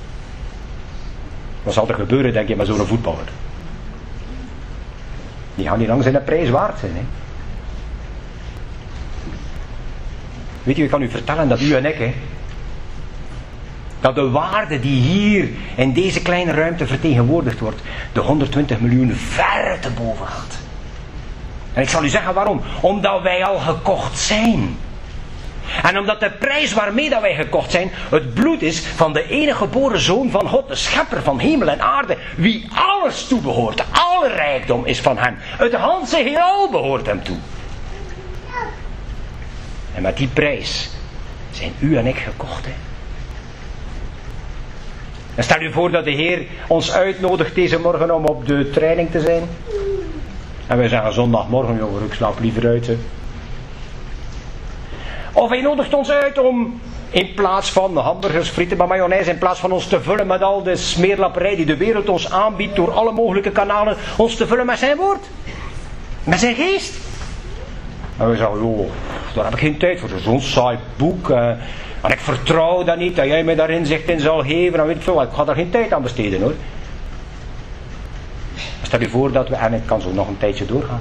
Wat zal er gebeuren, denk je, met zo'n voetballer? Die gaan niet lang zijn prijs waard zijn. Hè? Weet je, ik kan u vertellen dat u en ik... Hè, dat de waarde die hier in deze kleine ruimte vertegenwoordigd wordt, de honderdtwintig miljoen ver te boven gaat. En ik zal u zeggen waarom. Omdat wij al gekocht zijn. En omdat de prijs waarmee dat wij gekocht zijn, het bloed is van de enige geboren Zoon van God, de schepper van hemel en aarde, wie alles toebehoort. Alle rijkdom is van hem. Het ganse heelal behoort hem toe. En met die prijs zijn u en ik gekocht. Hè? En stel u voor dat de Heer ons uitnodigt deze morgen om op de training te zijn. En wij zeggen zondagmorgen, jongen, ik slaap liever uit. Hè. Of hij nodigt ons uit om in plaats van hamburgers, frieten met mayonaise, in plaats van ons te vullen met al de smeerlapperij die de wereld ons aanbiedt door alle mogelijke kanalen, ons te vullen met zijn woord. Met zijn geest. En we zeggen, joh, daar heb ik geen tijd voor. Zo'n saai boek. Eh, en ik vertrouw dat niet, dat jij mij daar inzicht in zal geven. En weet ik veel, ik ga daar geen tijd aan besteden hoor. Stel je voor dat we, en ik kan zo nog een tijdje doorgaan.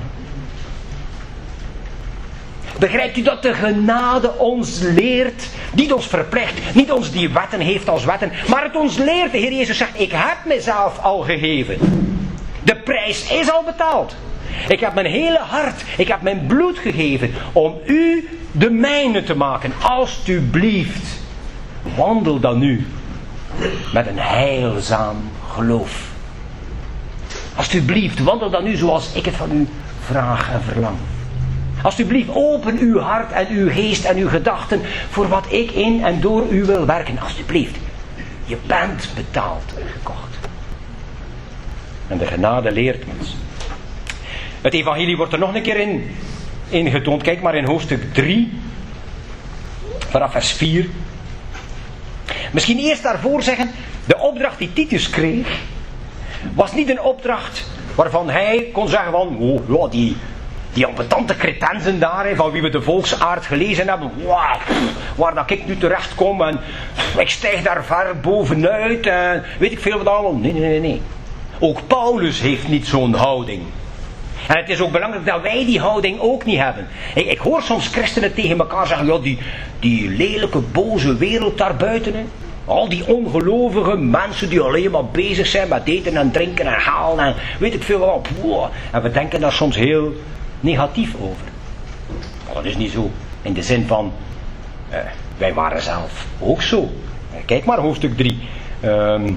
Begrijpt u dat de genade ons leert, niet ons verplicht, niet ons die wetten heeft als wetten, maar het ons leert. De Heer Jezus zegt, ik heb mezelf al gegeven. De prijs is al betaald. Ik heb mijn hele hart, ik heb mijn bloed gegeven om u de mijne te maken. Alsjeblieft, wandel dan nu met een heilzaam geloof. Alsjeblieft, wandel dan nu zoals ik het van u vraag en verlang. Alsjeblieft, open uw hart en uw geest en uw gedachten voor wat ik in en door u wil werken. Alsjeblieft, je bent betaald en gekocht. En de genade leert ons. Het evangelie wordt er nog een keer in, in getoond. Kijk maar in hoofdstuk drie, vanaf vers vier. Misschien eerst daarvoor zeggen, de opdracht die Titus kreeg, was niet een opdracht waarvan hij kon zeggen van, oh ja, die, die ambetante cretensen daar, van wie we de volksaard gelezen hebben, wow, waar dat ik nu terecht kom en ik stijg daar ver bovenuit en weet ik veel wat allemaal. Nee, nee, nee, nee. Ook Paulus heeft niet zo'n houding. En het is ook belangrijk dat wij die houding ook niet hebben. Ik, ik hoor soms christenen tegen elkaar zeggen, ja, die, die lelijke, boze wereld daarbuiten, hè. Al die ongelovige mensen die alleen maar bezig zijn met eten en drinken en halen en weet ik veel wat. Wow. En we denken daar soms heel negatief over. Maar dat is niet zo. In de zin van, eh, wij waren zelf ook zo. Kijk maar hoofdstuk drie. Um,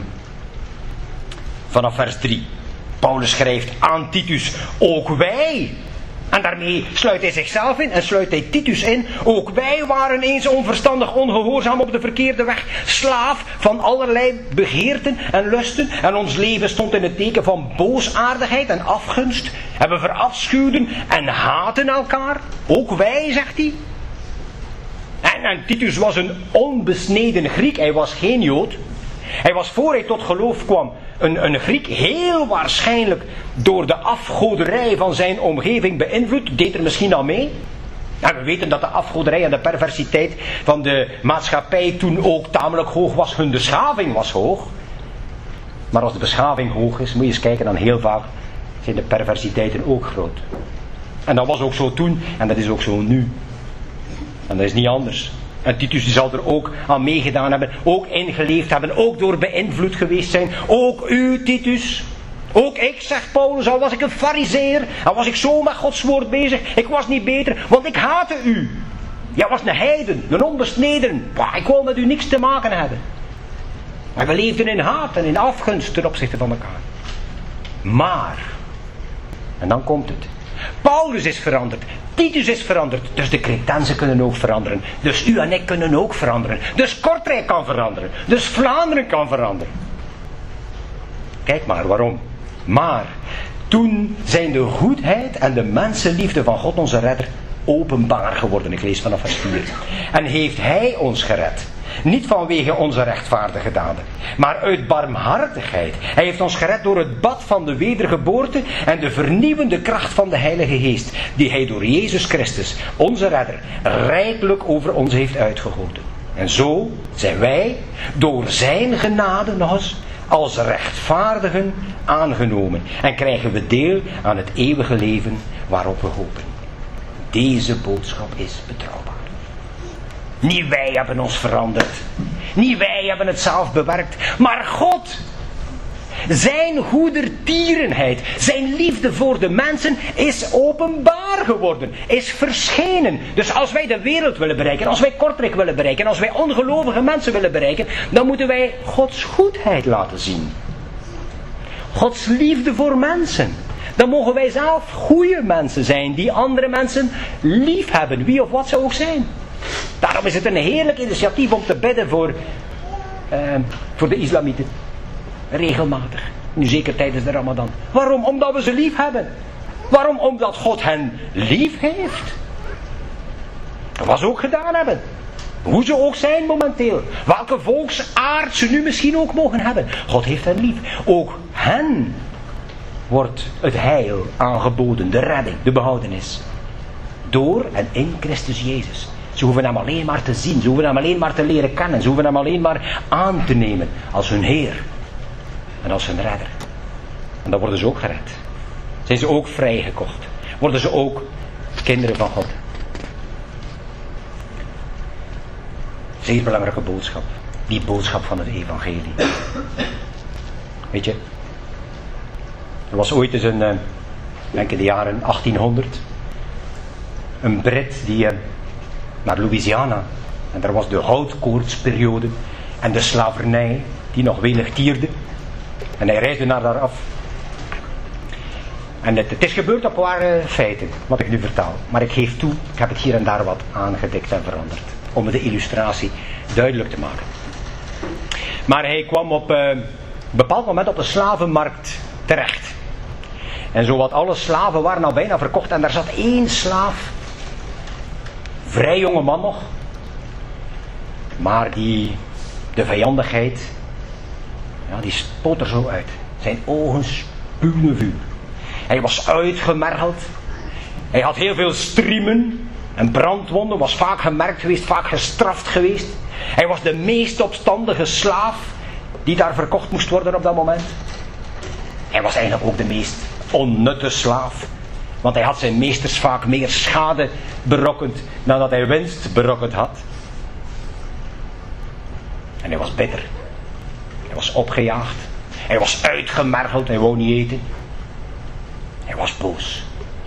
vanaf vers drie. Paulus schrijft aan Titus, ook wij. En daarmee sluit hij zichzelf in en sluit hij Titus in. Ook wij waren eens onverstandig, ongehoorzaam op de verkeerde weg. Slaaf van allerlei begeerten en lusten. En ons leven stond in het teken van boosaardigheid en afgunst. En we verafschuwden en haten elkaar. Ook wij, zegt hij. En, en Titus was een onbesneden Griek. Hij was geen Jood. Hij was voor hij tot geloof kwam een, een Griek, heel waarschijnlijk door de afgoderij van zijn omgeving beïnvloed, deed er misschien al mee. En we weten dat de afgoderij en de perversiteit van de maatschappij toen ook tamelijk hoog was. Hun beschaving was hoog. Maar als de beschaving hoog is, moet je eens kijken, dan heel vaak zijn de perversiteiten ook groot. En dat was ook zo toen en dat is ook zo nu. En dat is niet anders. En Titus die zal er ook aan meegedaan hebben, ook ingeleefd hebben, ook door beïnvloed geweest zijn. Ook u, Titus. Ook ik, zegt Paulus, al was ik een farizeer, al was ik zo met Gods woord bezig, ik was niet beter, want ik haatte u. Jij was een heiden, een onbesneden. Bah, ik wou met u niks te maken hebben. Maar we leefden in haat en in afgunst ten opzichte van elkaar. Maar, en dan komt het. Paulus is veranderd. Titus is veranderd. Dus de Cretensen kunnen ook veranderen. Dus u en ik kunnen ook veranderen. Dus Kortrijk kan veranderen. Dus Vlaanderen kan veranderen. Kijk maar waarom. Maar toen zijn de goedheid en de mensenliefde van God onze redder openbaar geworden. Ik lees vanaf vers vier. En heeft hij ons gered. Niet vanwege onze rechtvaardige daden, maar uit barmhartigheid. Hij heeft ons gered door het bad van de wedergeboorte en de vernieuwende kracht van de Heilige Geest, die hij door Jezus Christus, onze redder, rijkelijk over ons heeft uitgegoten. En zo zijn wij door zijn genade nog eens als rechtvaardigen aangenomen en krijgen we deel aan het eeuwige leven waarop we hopen. Deze boodschap is betrouwbaar. Niet wij hebben ons veranderd. Niet wij hebben het zelf bewerkt, maar God. Zijn goedertierenheid, zijn liefde voor de mensen is openbaar geworden, is verschenen. Dus als wij de wereld willen bereiken, als wij Kortrijk willen bereiken, als wij ongelovige mensen willen bereiken, dan moeten wij Gods goedheid laten zien. Gods liefde voor mensen. Dan mogen wij zelf goede mensen zijn, die andere mensen lief hebben, wie of wat ze ook zijn. Daarom is het een heerlijk initiatief om te bidden voor, uh, voor de islamieten. Regelmatig. Nu zeker tijdens de Ramadan. Waarom? Omdat we ze lief hebben. Waarom? Omdat God hen lief heeft. Wat ze ook gedaan hebben. Hoe ze ook zijn momenteel. Welke volksaard ze nu misschien ook mogen hebben. God heeft hen lief. Ook hen wordt het heil aangeboden. De redding, de behoudenis. Door en in Christus Jezus. Ze hoeven hem alleen maar te zien. Ze hoeven hem alleen maar te leren kennen. Ze hoeven hem alleen maar aan te nemen als hun Heer. En als hun redder. En dan worden ze ook gered. Zijn ze ook vrijgekocht. Worden ze ook kinderen van God. Zeer belangrijke boodschap. Die boodschap van het evangelie. Weet je. Er was ooit eens een, uh, denk in de jaren achttienhonderd. Een Brit die uh, naar Louisiana. En daar was de houtkoortsperiode. En de slavernij die nog welig tierde. En hij reisde naar daar af. En het, het is gebeurd op ware feiten, wat ik nu vertaal. Maar ik geef toe, ik heb het hier en daar wat aangedikt en veranderd. Om de illustratie duidelijk te maken. Maar hij kwam op uh, een bepaald moment op de slavenmarkt terecht. En zowat alle slaven waren al bijna verkocht. En daar zat één slaaf. Vrij jonge man nog. Maar die, de vijandigheid... Ja, die spoot er zo uit. Zijn ogen spuwden vuur. Hij was uitgemergeld. Hij had heel veel striemen en brandwonden. Was vaak gemerkt geweest, vaak gestraft geweest. Hij was de meest opstandige slaaf die daar verkocht moest worden op dat moment. Hij was eigenlijk ook de meest onnutte slaaf. Want hij had zijn meesters vaak meer schade berokkend dan dat hij winst berokkend had. En hij was bitter. Hij was opgejaagd. Hij was uitgemergeld. Hij wou niet eten. Hij was boos.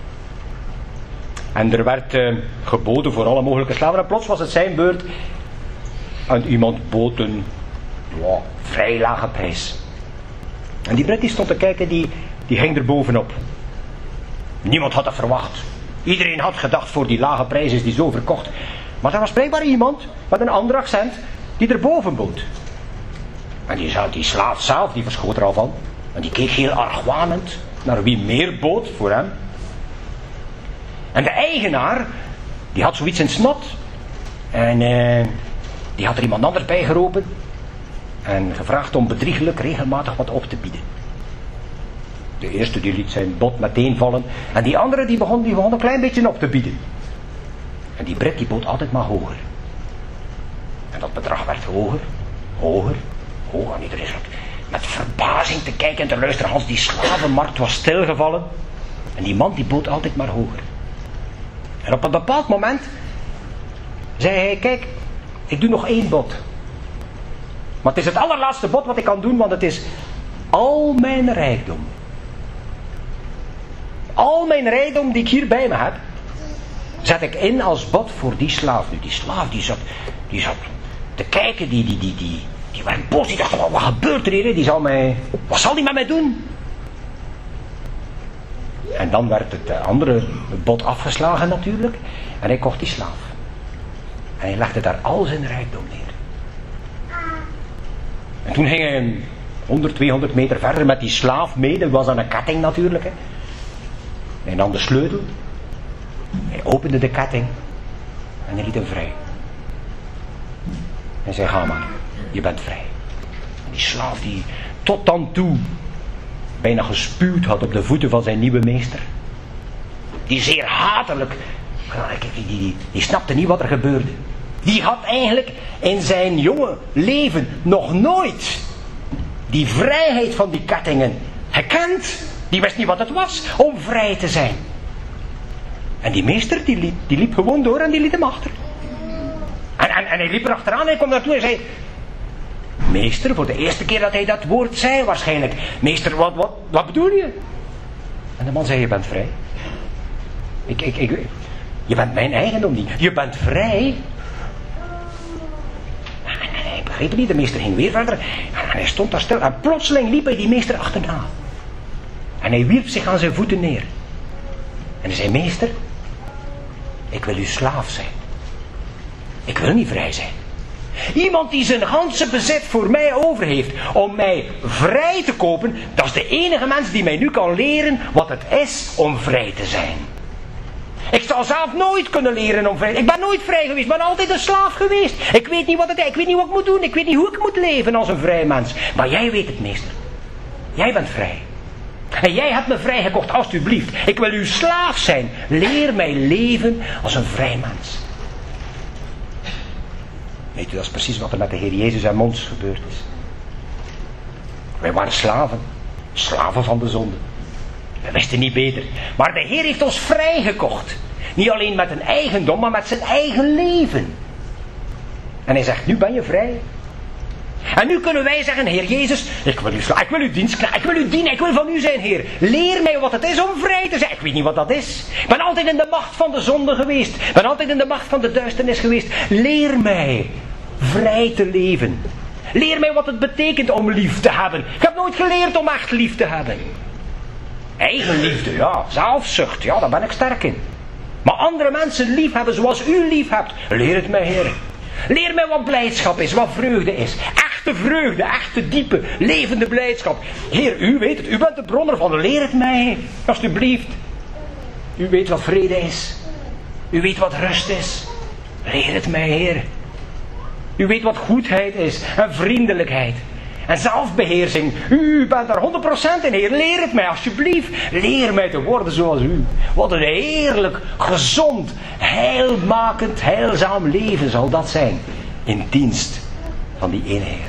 En er werd uh, geboden voor alle mogelijke slaven. En plots was het zijn beurt. En iemand bood een ja, vrij lage prijs. En die Brit die stond te kijken. Die, die ging er bovenop. Niemand had dat verwacht. Iedereen had gedacht voor die lage prijs is die zo verkocht. Maar er was blijkbaar iemand met een ander accent die er boven bood. En die, die slaaf zelf, die verschoot er al van. En die keek heel argwanend naar wie meer bood voor hem. En de eigenaar, die had zoiets in het snot. En uh, die had er iemand anders bij geroepen. En gevraagd om bedriegelijk regelmatig wat op te bieden. De eerste die liet zijn bod meteen vallen. En die andere die begon, die begon een klein beetje op te bieden. En die Brit die bood altijd maar hoger. En dat bedrag werd hoger, hoger. Oh, en iedereen zat met verbazing te kijken en te luisteren. Als die slavenmarkt was stilgevallen. En die man die bood altijd maar hoger. En op een bepaald moment zei hij, kijk, ik doe nog één bod. Maar het is het allerlaatste bod wat ik kan doen, want het is al mijn rijkdom. Al mijn rijkdom die ik hier bij me heb, zet ik in als bod voor die slaaf. Nu, die slaaf die zat, die zat te kijken, die, die, die, die, die werd boos. Die dacht, wat gebeurt er hier? Die zal mij, wat zal die met mij doen? En dan werd het andere bod afgeslagen natuurlijk. En hij kocht die slaaf. En hij legde daar al zijn rijkdom neer. En toen ging hij honderd, tweehonderd meter verder met die slaaf mee. Dat was aan een ketting natuurlijk. Hè. Hij nam de sleutel. Hij opende de ketting. En hij liet hem vrij. Hij zei, ga maar. Je bent vrij. En die slaaf die tot dan toe bijna gespuwd had op de voeten van zijn nieuwe meester. Die zeer hatelijk. Die, die, die, die snapte niet wat er gebeurde. Die had eigenlijk in zijn jonge leven nog nooit die vrijheid van die kettingen gekend. Die wist niet wat het was om vrij te zijn. En die meester die liep, die liep gewoon door en die liet hem achter. En, en, en hij liep er achteraan en hij kwam naartoe en zei, Meester, voor de eerste keer dat hij dat woord zei waarschijnlijk. Meester, wat, wat, wat bedoel je? En de man zei, je bent vrij. Ik, ik, ik, je bent mijn eigendom niet. Je bent vrij. En hij begreep het niet. De meester ging weer verder. En hij stond daar stil. En plotseling liep hij die meester achterna. En hij wierp zich aan zijn voeten neer. En hij zei, meester, ik wil uw slaaf zijn. Ik wil niet vrij zijn. Iemand die zijn ganse bezit voor mij over heeft om mij vrij te kopen, dat is de enige mens die mij nu kan leren wat het is om vrij te zijn. Ik zal zelf nooit kunnen leren om vrij. Ik ben nooit vrij geweest, ik ben altijd een slaaf geweest. Ik weet niet wat het is, ik weet niet wat ik moet doen, ik weet niet hoe ik moet leven als een vrij mens. Maar jij weet het, meester. Jij bent vrij. En jij hebt me vrijgekocht, alstublieft. Ik wil uw slaaf zijn. Leer mij leven als een vrij mens. Weet u, dat is precies wat er met de Heer Jezus en ons gebeurd is. Wij waren slaven. Slaven van de zonde. We wisten niet beter. Maar de Heer heeft ons vrijgekocht. Niet alleen met een eigendom, maar met zijn eigen leven. En hij zegt, nu ben je vrij. En nu kunnen wij zeggen, Heer Jezus, ik wil u slaan, ik wil u dienst, ik wil u dienen, ik wil van u zijn, Heer. Leer mij wat het is om vrij te zijn. Ik weet niet wat dat is. Ik ben altijd in de macht van de zonde geweest. Ik ben altijd in de macht van de duisternis geweest. Leer mij vrij te leven. Leer mij wat het betekent om lief te hebben. Ik heb nooit geleerd om echt lief te hebben. Eigenliefde, ja. Zelfzucht, ja, daar ben ik sterk in. Maar andere mensen lief hebben zoals u lief hebt. Leer het mij, Heer. Leer mij wat blijdschap is, wat vreugde is. Echte vreugde, echte diepe, levende blijdschap. Heer, u weet het, u bent de bron ervan. Leer het mij, alstublieft. U weet wat vrede is. U weet wat rust is. Leer het mij, Heer. U weet wat goedheid is en vriendelijkheid. En zelfbeheersing. U bent daar honderd procent in, Heer. Leer het mij, alsjeblieft. Leer mij te worden zoals u. Wat een heerlijk, gezond, heilmakend, heilzaam leven zal dat zijn. In dienst van die ene Heer.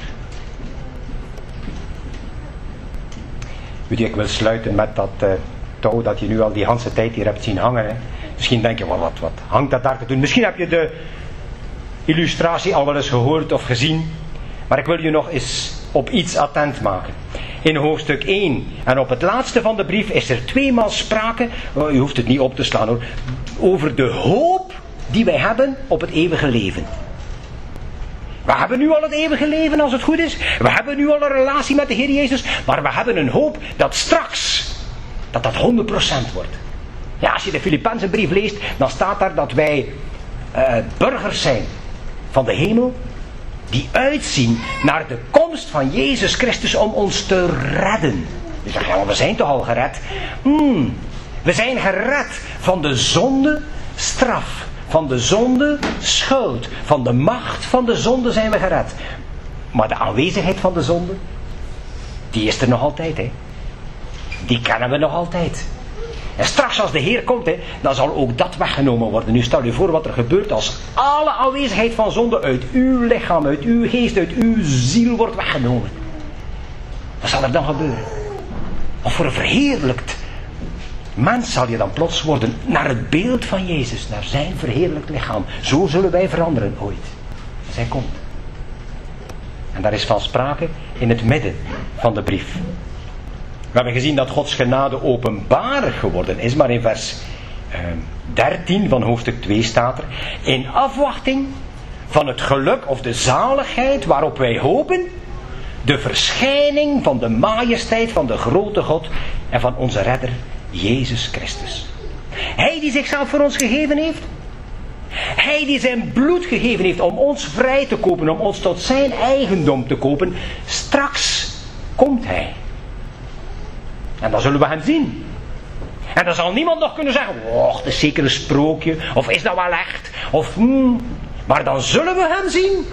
Weet je, ik wil sluiten met dat uh, touw dat je nu al die hele tijd hier hebt zien hangen. Hè. Misschien denk je, wat, wat, wat hangt dat daar te doen? Misschien heb je de illustratie al wel eens gehoord of gezien. Maar ik wil je nog eens op iets attent maken. In hoofdstuk één en op het laatste van de brief is er tweemaal sprake, u hoeft het niet op te slaan hoor, over de hoop die wij hebben op het eeuwige leven. We hebben nu al het eeuwige leven als het goed is. We hebben nu al een relatie met de Heer Jezus. Maar we hebben een hoop dat straks, dat dat honderd procent wordt. Ja, als je de Filippenzenbrief leest, dan staat daar dat wij uh, burgers zijn van de hemel. Die uitzien naar de komst van Jezus Christus om ons te redden. Je zegt, ja, maar we zijn toch al gered? Hmm, we zijn gered van de zonde straf. Van de zonde schuld. Van de macht van de zonde zijn we gered. Maar de aanwezigheid van de zonde, die is er nog altijd. Hè? Die kennen we nog altijd. En straks als de Heer komt, hè, dan zal ook dat weggenomen worden. Nu stel je voor wat er gebeurt als alle aanwezigheid van zonde uit uw lichaam, uit uw geest, uit uw ziel wordt weggenomen. Wat zal er dan gebeuren? Of voor een verheerlijkt mens zal je dan plots worden naar het beeld van Jezus, naar zijn verheerlijkt lichaam. Zo zullen wij veranderen ooit. Als hij komt. En daar is van sprake in het midden van de brief. We hebben gezien dat Gods genade openbaar geworden is, maar in vers eh, dertien van hoofdstuk twee staat er: in afwachting van het geluk of de zaligheid waarop wij hopen, de verschijning van de majesteit van de grote God en van onze redder Jezus Christus. Hij die zichzelf voor ons gegeven heeft, hij die zijn bloed gegeven heeft om ons vrij te kopen, om ons tot zijn eigendom te kopen, straks komt hij. En dan zullen we hem zien. En dan zal niemand nog kunnen zeggen, oh, dat is zeker een sprookje, of is dat wel echt, of hmm. Maar dan zullen we hem zien.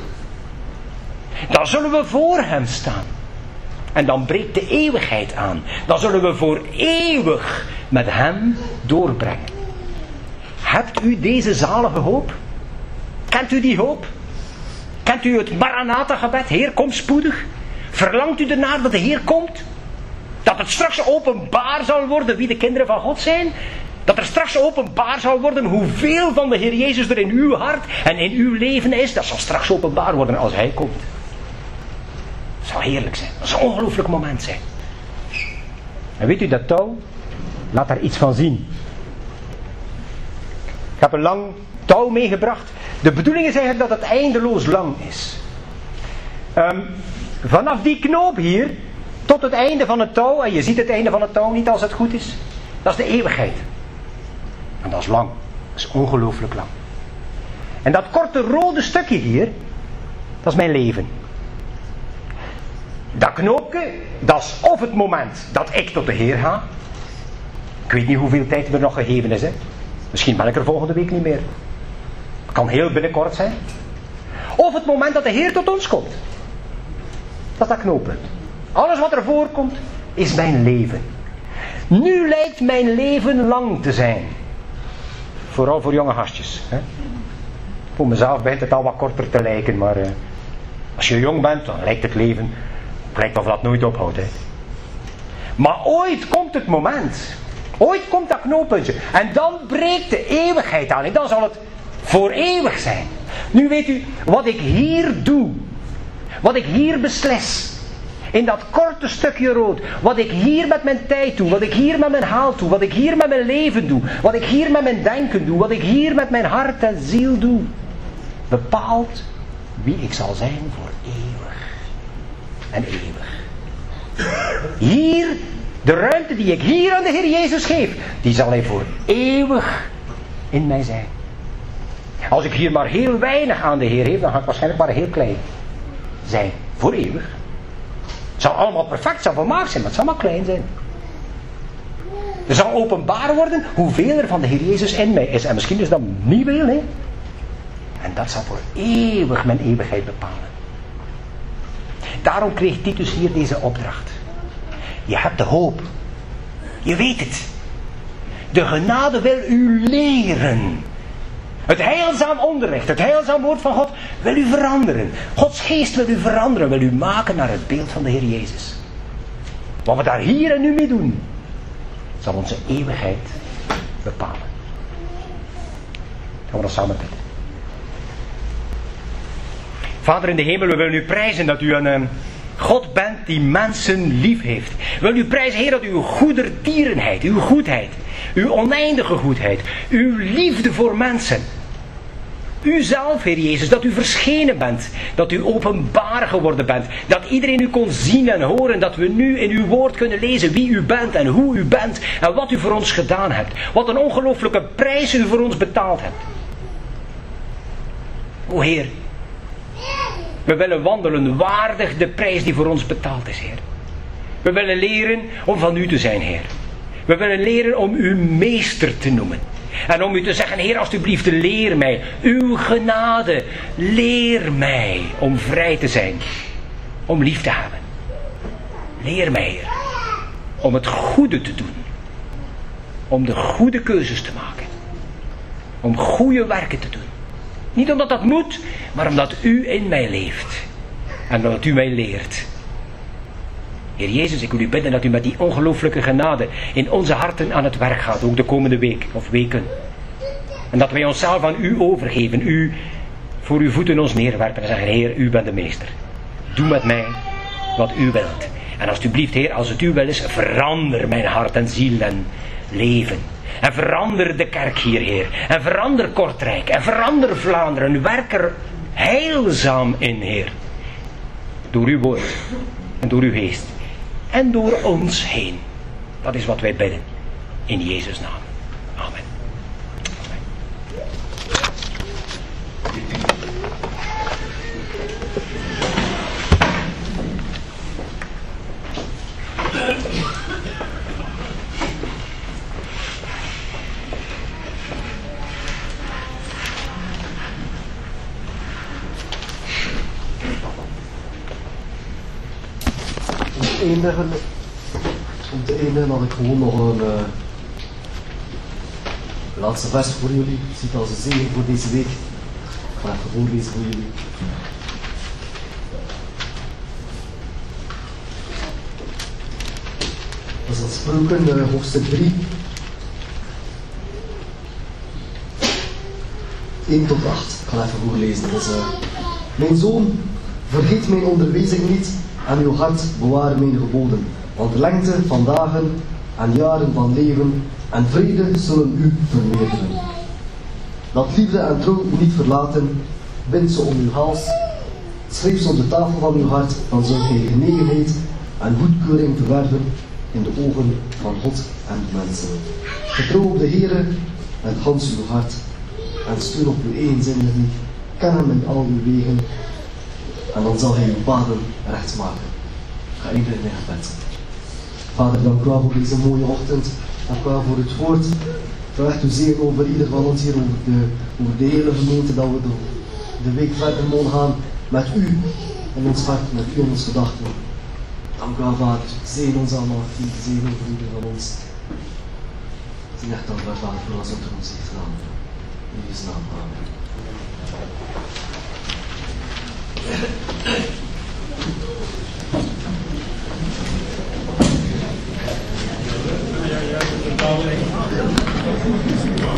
Dan zullen we voor hem staan. En dan breekt de eeuwigheid aan. Dan zullen we voor eeuwig met hem doorbrengen. Hebt u deze zalige hoop? Kent u die hoop? Kent u het Maranatha-gebed? Heer, kom spoedig. Verlangt u ernaar dat de Heer komt? Dat het straks openbaar zal worden wie de kinderen van God zijn? Dat er straks openbaar zal worden hoeveel van de Heer Jezus er in uw hart en in uw leven is? Dat zal straks openbaar worden als Hij komt. zal heerlijk zijn. Dat zal een ongelooflijk moment zijn. En weet u, dat touw, laat daar iets van zien. Ik heb een lang touw meegebracht. De bedoeling is eigenlijk dat het eindeloos lang is. Um, vanaf die knoop hier, tot het einde van het touw, en je ziet het einde van het touw niet als het goed is, dat is de eeuwigheid. En dat is lang. Dat is ongelooflijk lang. En dat korte rode stukje hier, dat is mijn leven. Dat knoopje, dat is of het moment dat ik tot de Heer ga. Ik weet niet hoeveel tijd er nog gegeven is. Hè? Misschien ben ik er volgende week niet meer. Het kan heel binnenkort zijn. Of het moment dat de Heer tot ons komt. Dat is dat knooppunt. Alles wat er voorkomt, is mijn leven. Nu lijkt mijn leven lang te zijn. Vooral voor jonge gastjes. Hè? Voor mezelf begint het al wat korter te lijken. Maar uh, als je jong bent, dan lijkt het leven... Het lijkt of dat nooit ophoudt. Hè? Maar ooit komt het moment. Ooit komt dat knooppuntje. En dan breekt de eeuwigheid aan. En dan zal het voor eeuwig zijn. Nu weet u, wat ik hier doe. Wat ik hier beslis. In dat korte stukje rood. Wat ik hier met mijn tijd doe. Wat ik hier met mijn haal doe. Wat ik hier met mijn leven doe. Wat ik hier met mijn denken doe. Wat ik hier met mijn hart en ziel doe. Bepaalt wie ik zal zijn voor eeuwig. En eeuwig. Hier, de ruimte die ik hier aan de Heer Jezus geef. Die zal hij voor eeuwig in mij zijn. Als ik hier maar heel weinig aan de Heer geef. Dan ga ik waarschijnlijk maar heel klein zijn. Voor eeuwig. Het zal allemaal perfect, zal volmaakt zijn, maar het zal maar klein zijn. Er zal openbaar worden hoeveel er van de Heer Jezus in mij is. En misschien is dat niet veel, nee. En dat zal voor eeuwig mijn eeuwigheid bepalen. Daarom kreeg Titus hier deze opdracht. Je hebt de hoop. Je weet het. De genade wil u leren. Het heilzaam onderricht, het heilzaam woord van God wil u veranderen. Gods geest wil u veranderen, wil u maken naar het beeld van de Heer Jezus. Wat we daar hier en nu mee doen, zal onze eeuwigheid bepalen. Gaan we nog samen bidden. Vader in de hemel, we willen u prijzen dat u een God bent die mensen lief heeft. We willen u prijzen, Heer, dat uw goedertierenheid, uw goedheid, uw oneindige goedheid, uw liefde voor mensen, u zelf, Heer Jezus, dat u verschenen bent, dat u openbaar geworden bent, dat iedereen u kon zien en horen, dat we nu in uw woord kunnen lezen wie u bent en hoe u bent en wat u voor ons gedaan hebt. Wat een ongelooflijke prijs u voor ons betaald hebt. O Heer, we willen wandelen waardig de prijs die voor ons betaald is, Heer. We willen leren om van u te zijn, Heer. We willen leren om u meester te noemen. En om u te zeggen, Heer, alstublieft, leer mij. Uw genade, leer mij om vrij te zijn. Om lief te hebben. Leer mij, Heer, om het goede te doen. Om de goede keuzes te maken. Om goede werken te doen. Niet omdat dat moet, maar omdat u in mij leeft. En omdat u mij leert. Heer Jezus, ik wil u bidden dat u met die ongelooflijke genade in onze harten aan het werk gaat. Ook de komende week of weken. En dat wij onszelf aan u overgeven. U voor uw voeten ons neerwerpen. En zeggen, Heer, u bent de meester. Doe met mij wat u wilt. En alsjeblieft, Heer, als het uw wil is, verander mijn hart en ziel en leven. En verander de kerk hier, Heer. En verander Kortrijk. En verander Vlaanderen. Werk er heilzaam in, Heer. Door uw woord. En door uw geest. En door ons heen. Dat is wat wij bidden. In Jezus' naam. Amen. Amen. Om te eindigen, om te eindigen had ik gewoon nog een uh, laatste vers voor jullie. Ik zie het als een zegen voor deze week. Ik ga even voorlezen voor jullie. Dat is dat Spreuken, uh, hoofdstuk drie. één tot acht. Ik ga even voorlezen. Dat is, uh, mijn zoon, vergeet mijn onderwijzing niet en uw hart bewaar mijn geboden. Want lengte van dagen en jaren van leven en vrede zullen u vermeerderen. Dat liefde en trouw u niet verlaten, bind ze om uw hals, schrijf ze op de tafel van uw hart, dan zult gij genegenheid en goedkeuring verwerven in de ogen van God en de mensen. Vertrouw op de Heere met gans uw hart en steun op uw eigen zinnegie. Ken hem in al uw wegen en dan zal hij uw paden recht maken. Ga even in mijn gebed. Vader, dank u wel voor deze mooie ochtend. Dank u wel voor het woord. Verwacht u zegen over ieder van ons hier, over de, over de hele gemeente, dat we de, de week verder mogen gaan met u in ons hart, met u in onze gedachten. Dank u wel, Vader. Zegen ons allemaal, zegen over ieder van ons. Het is echt dankbaar, Vader, voor alles wat u ons heeft gedaan. In Jezus' naam, amen.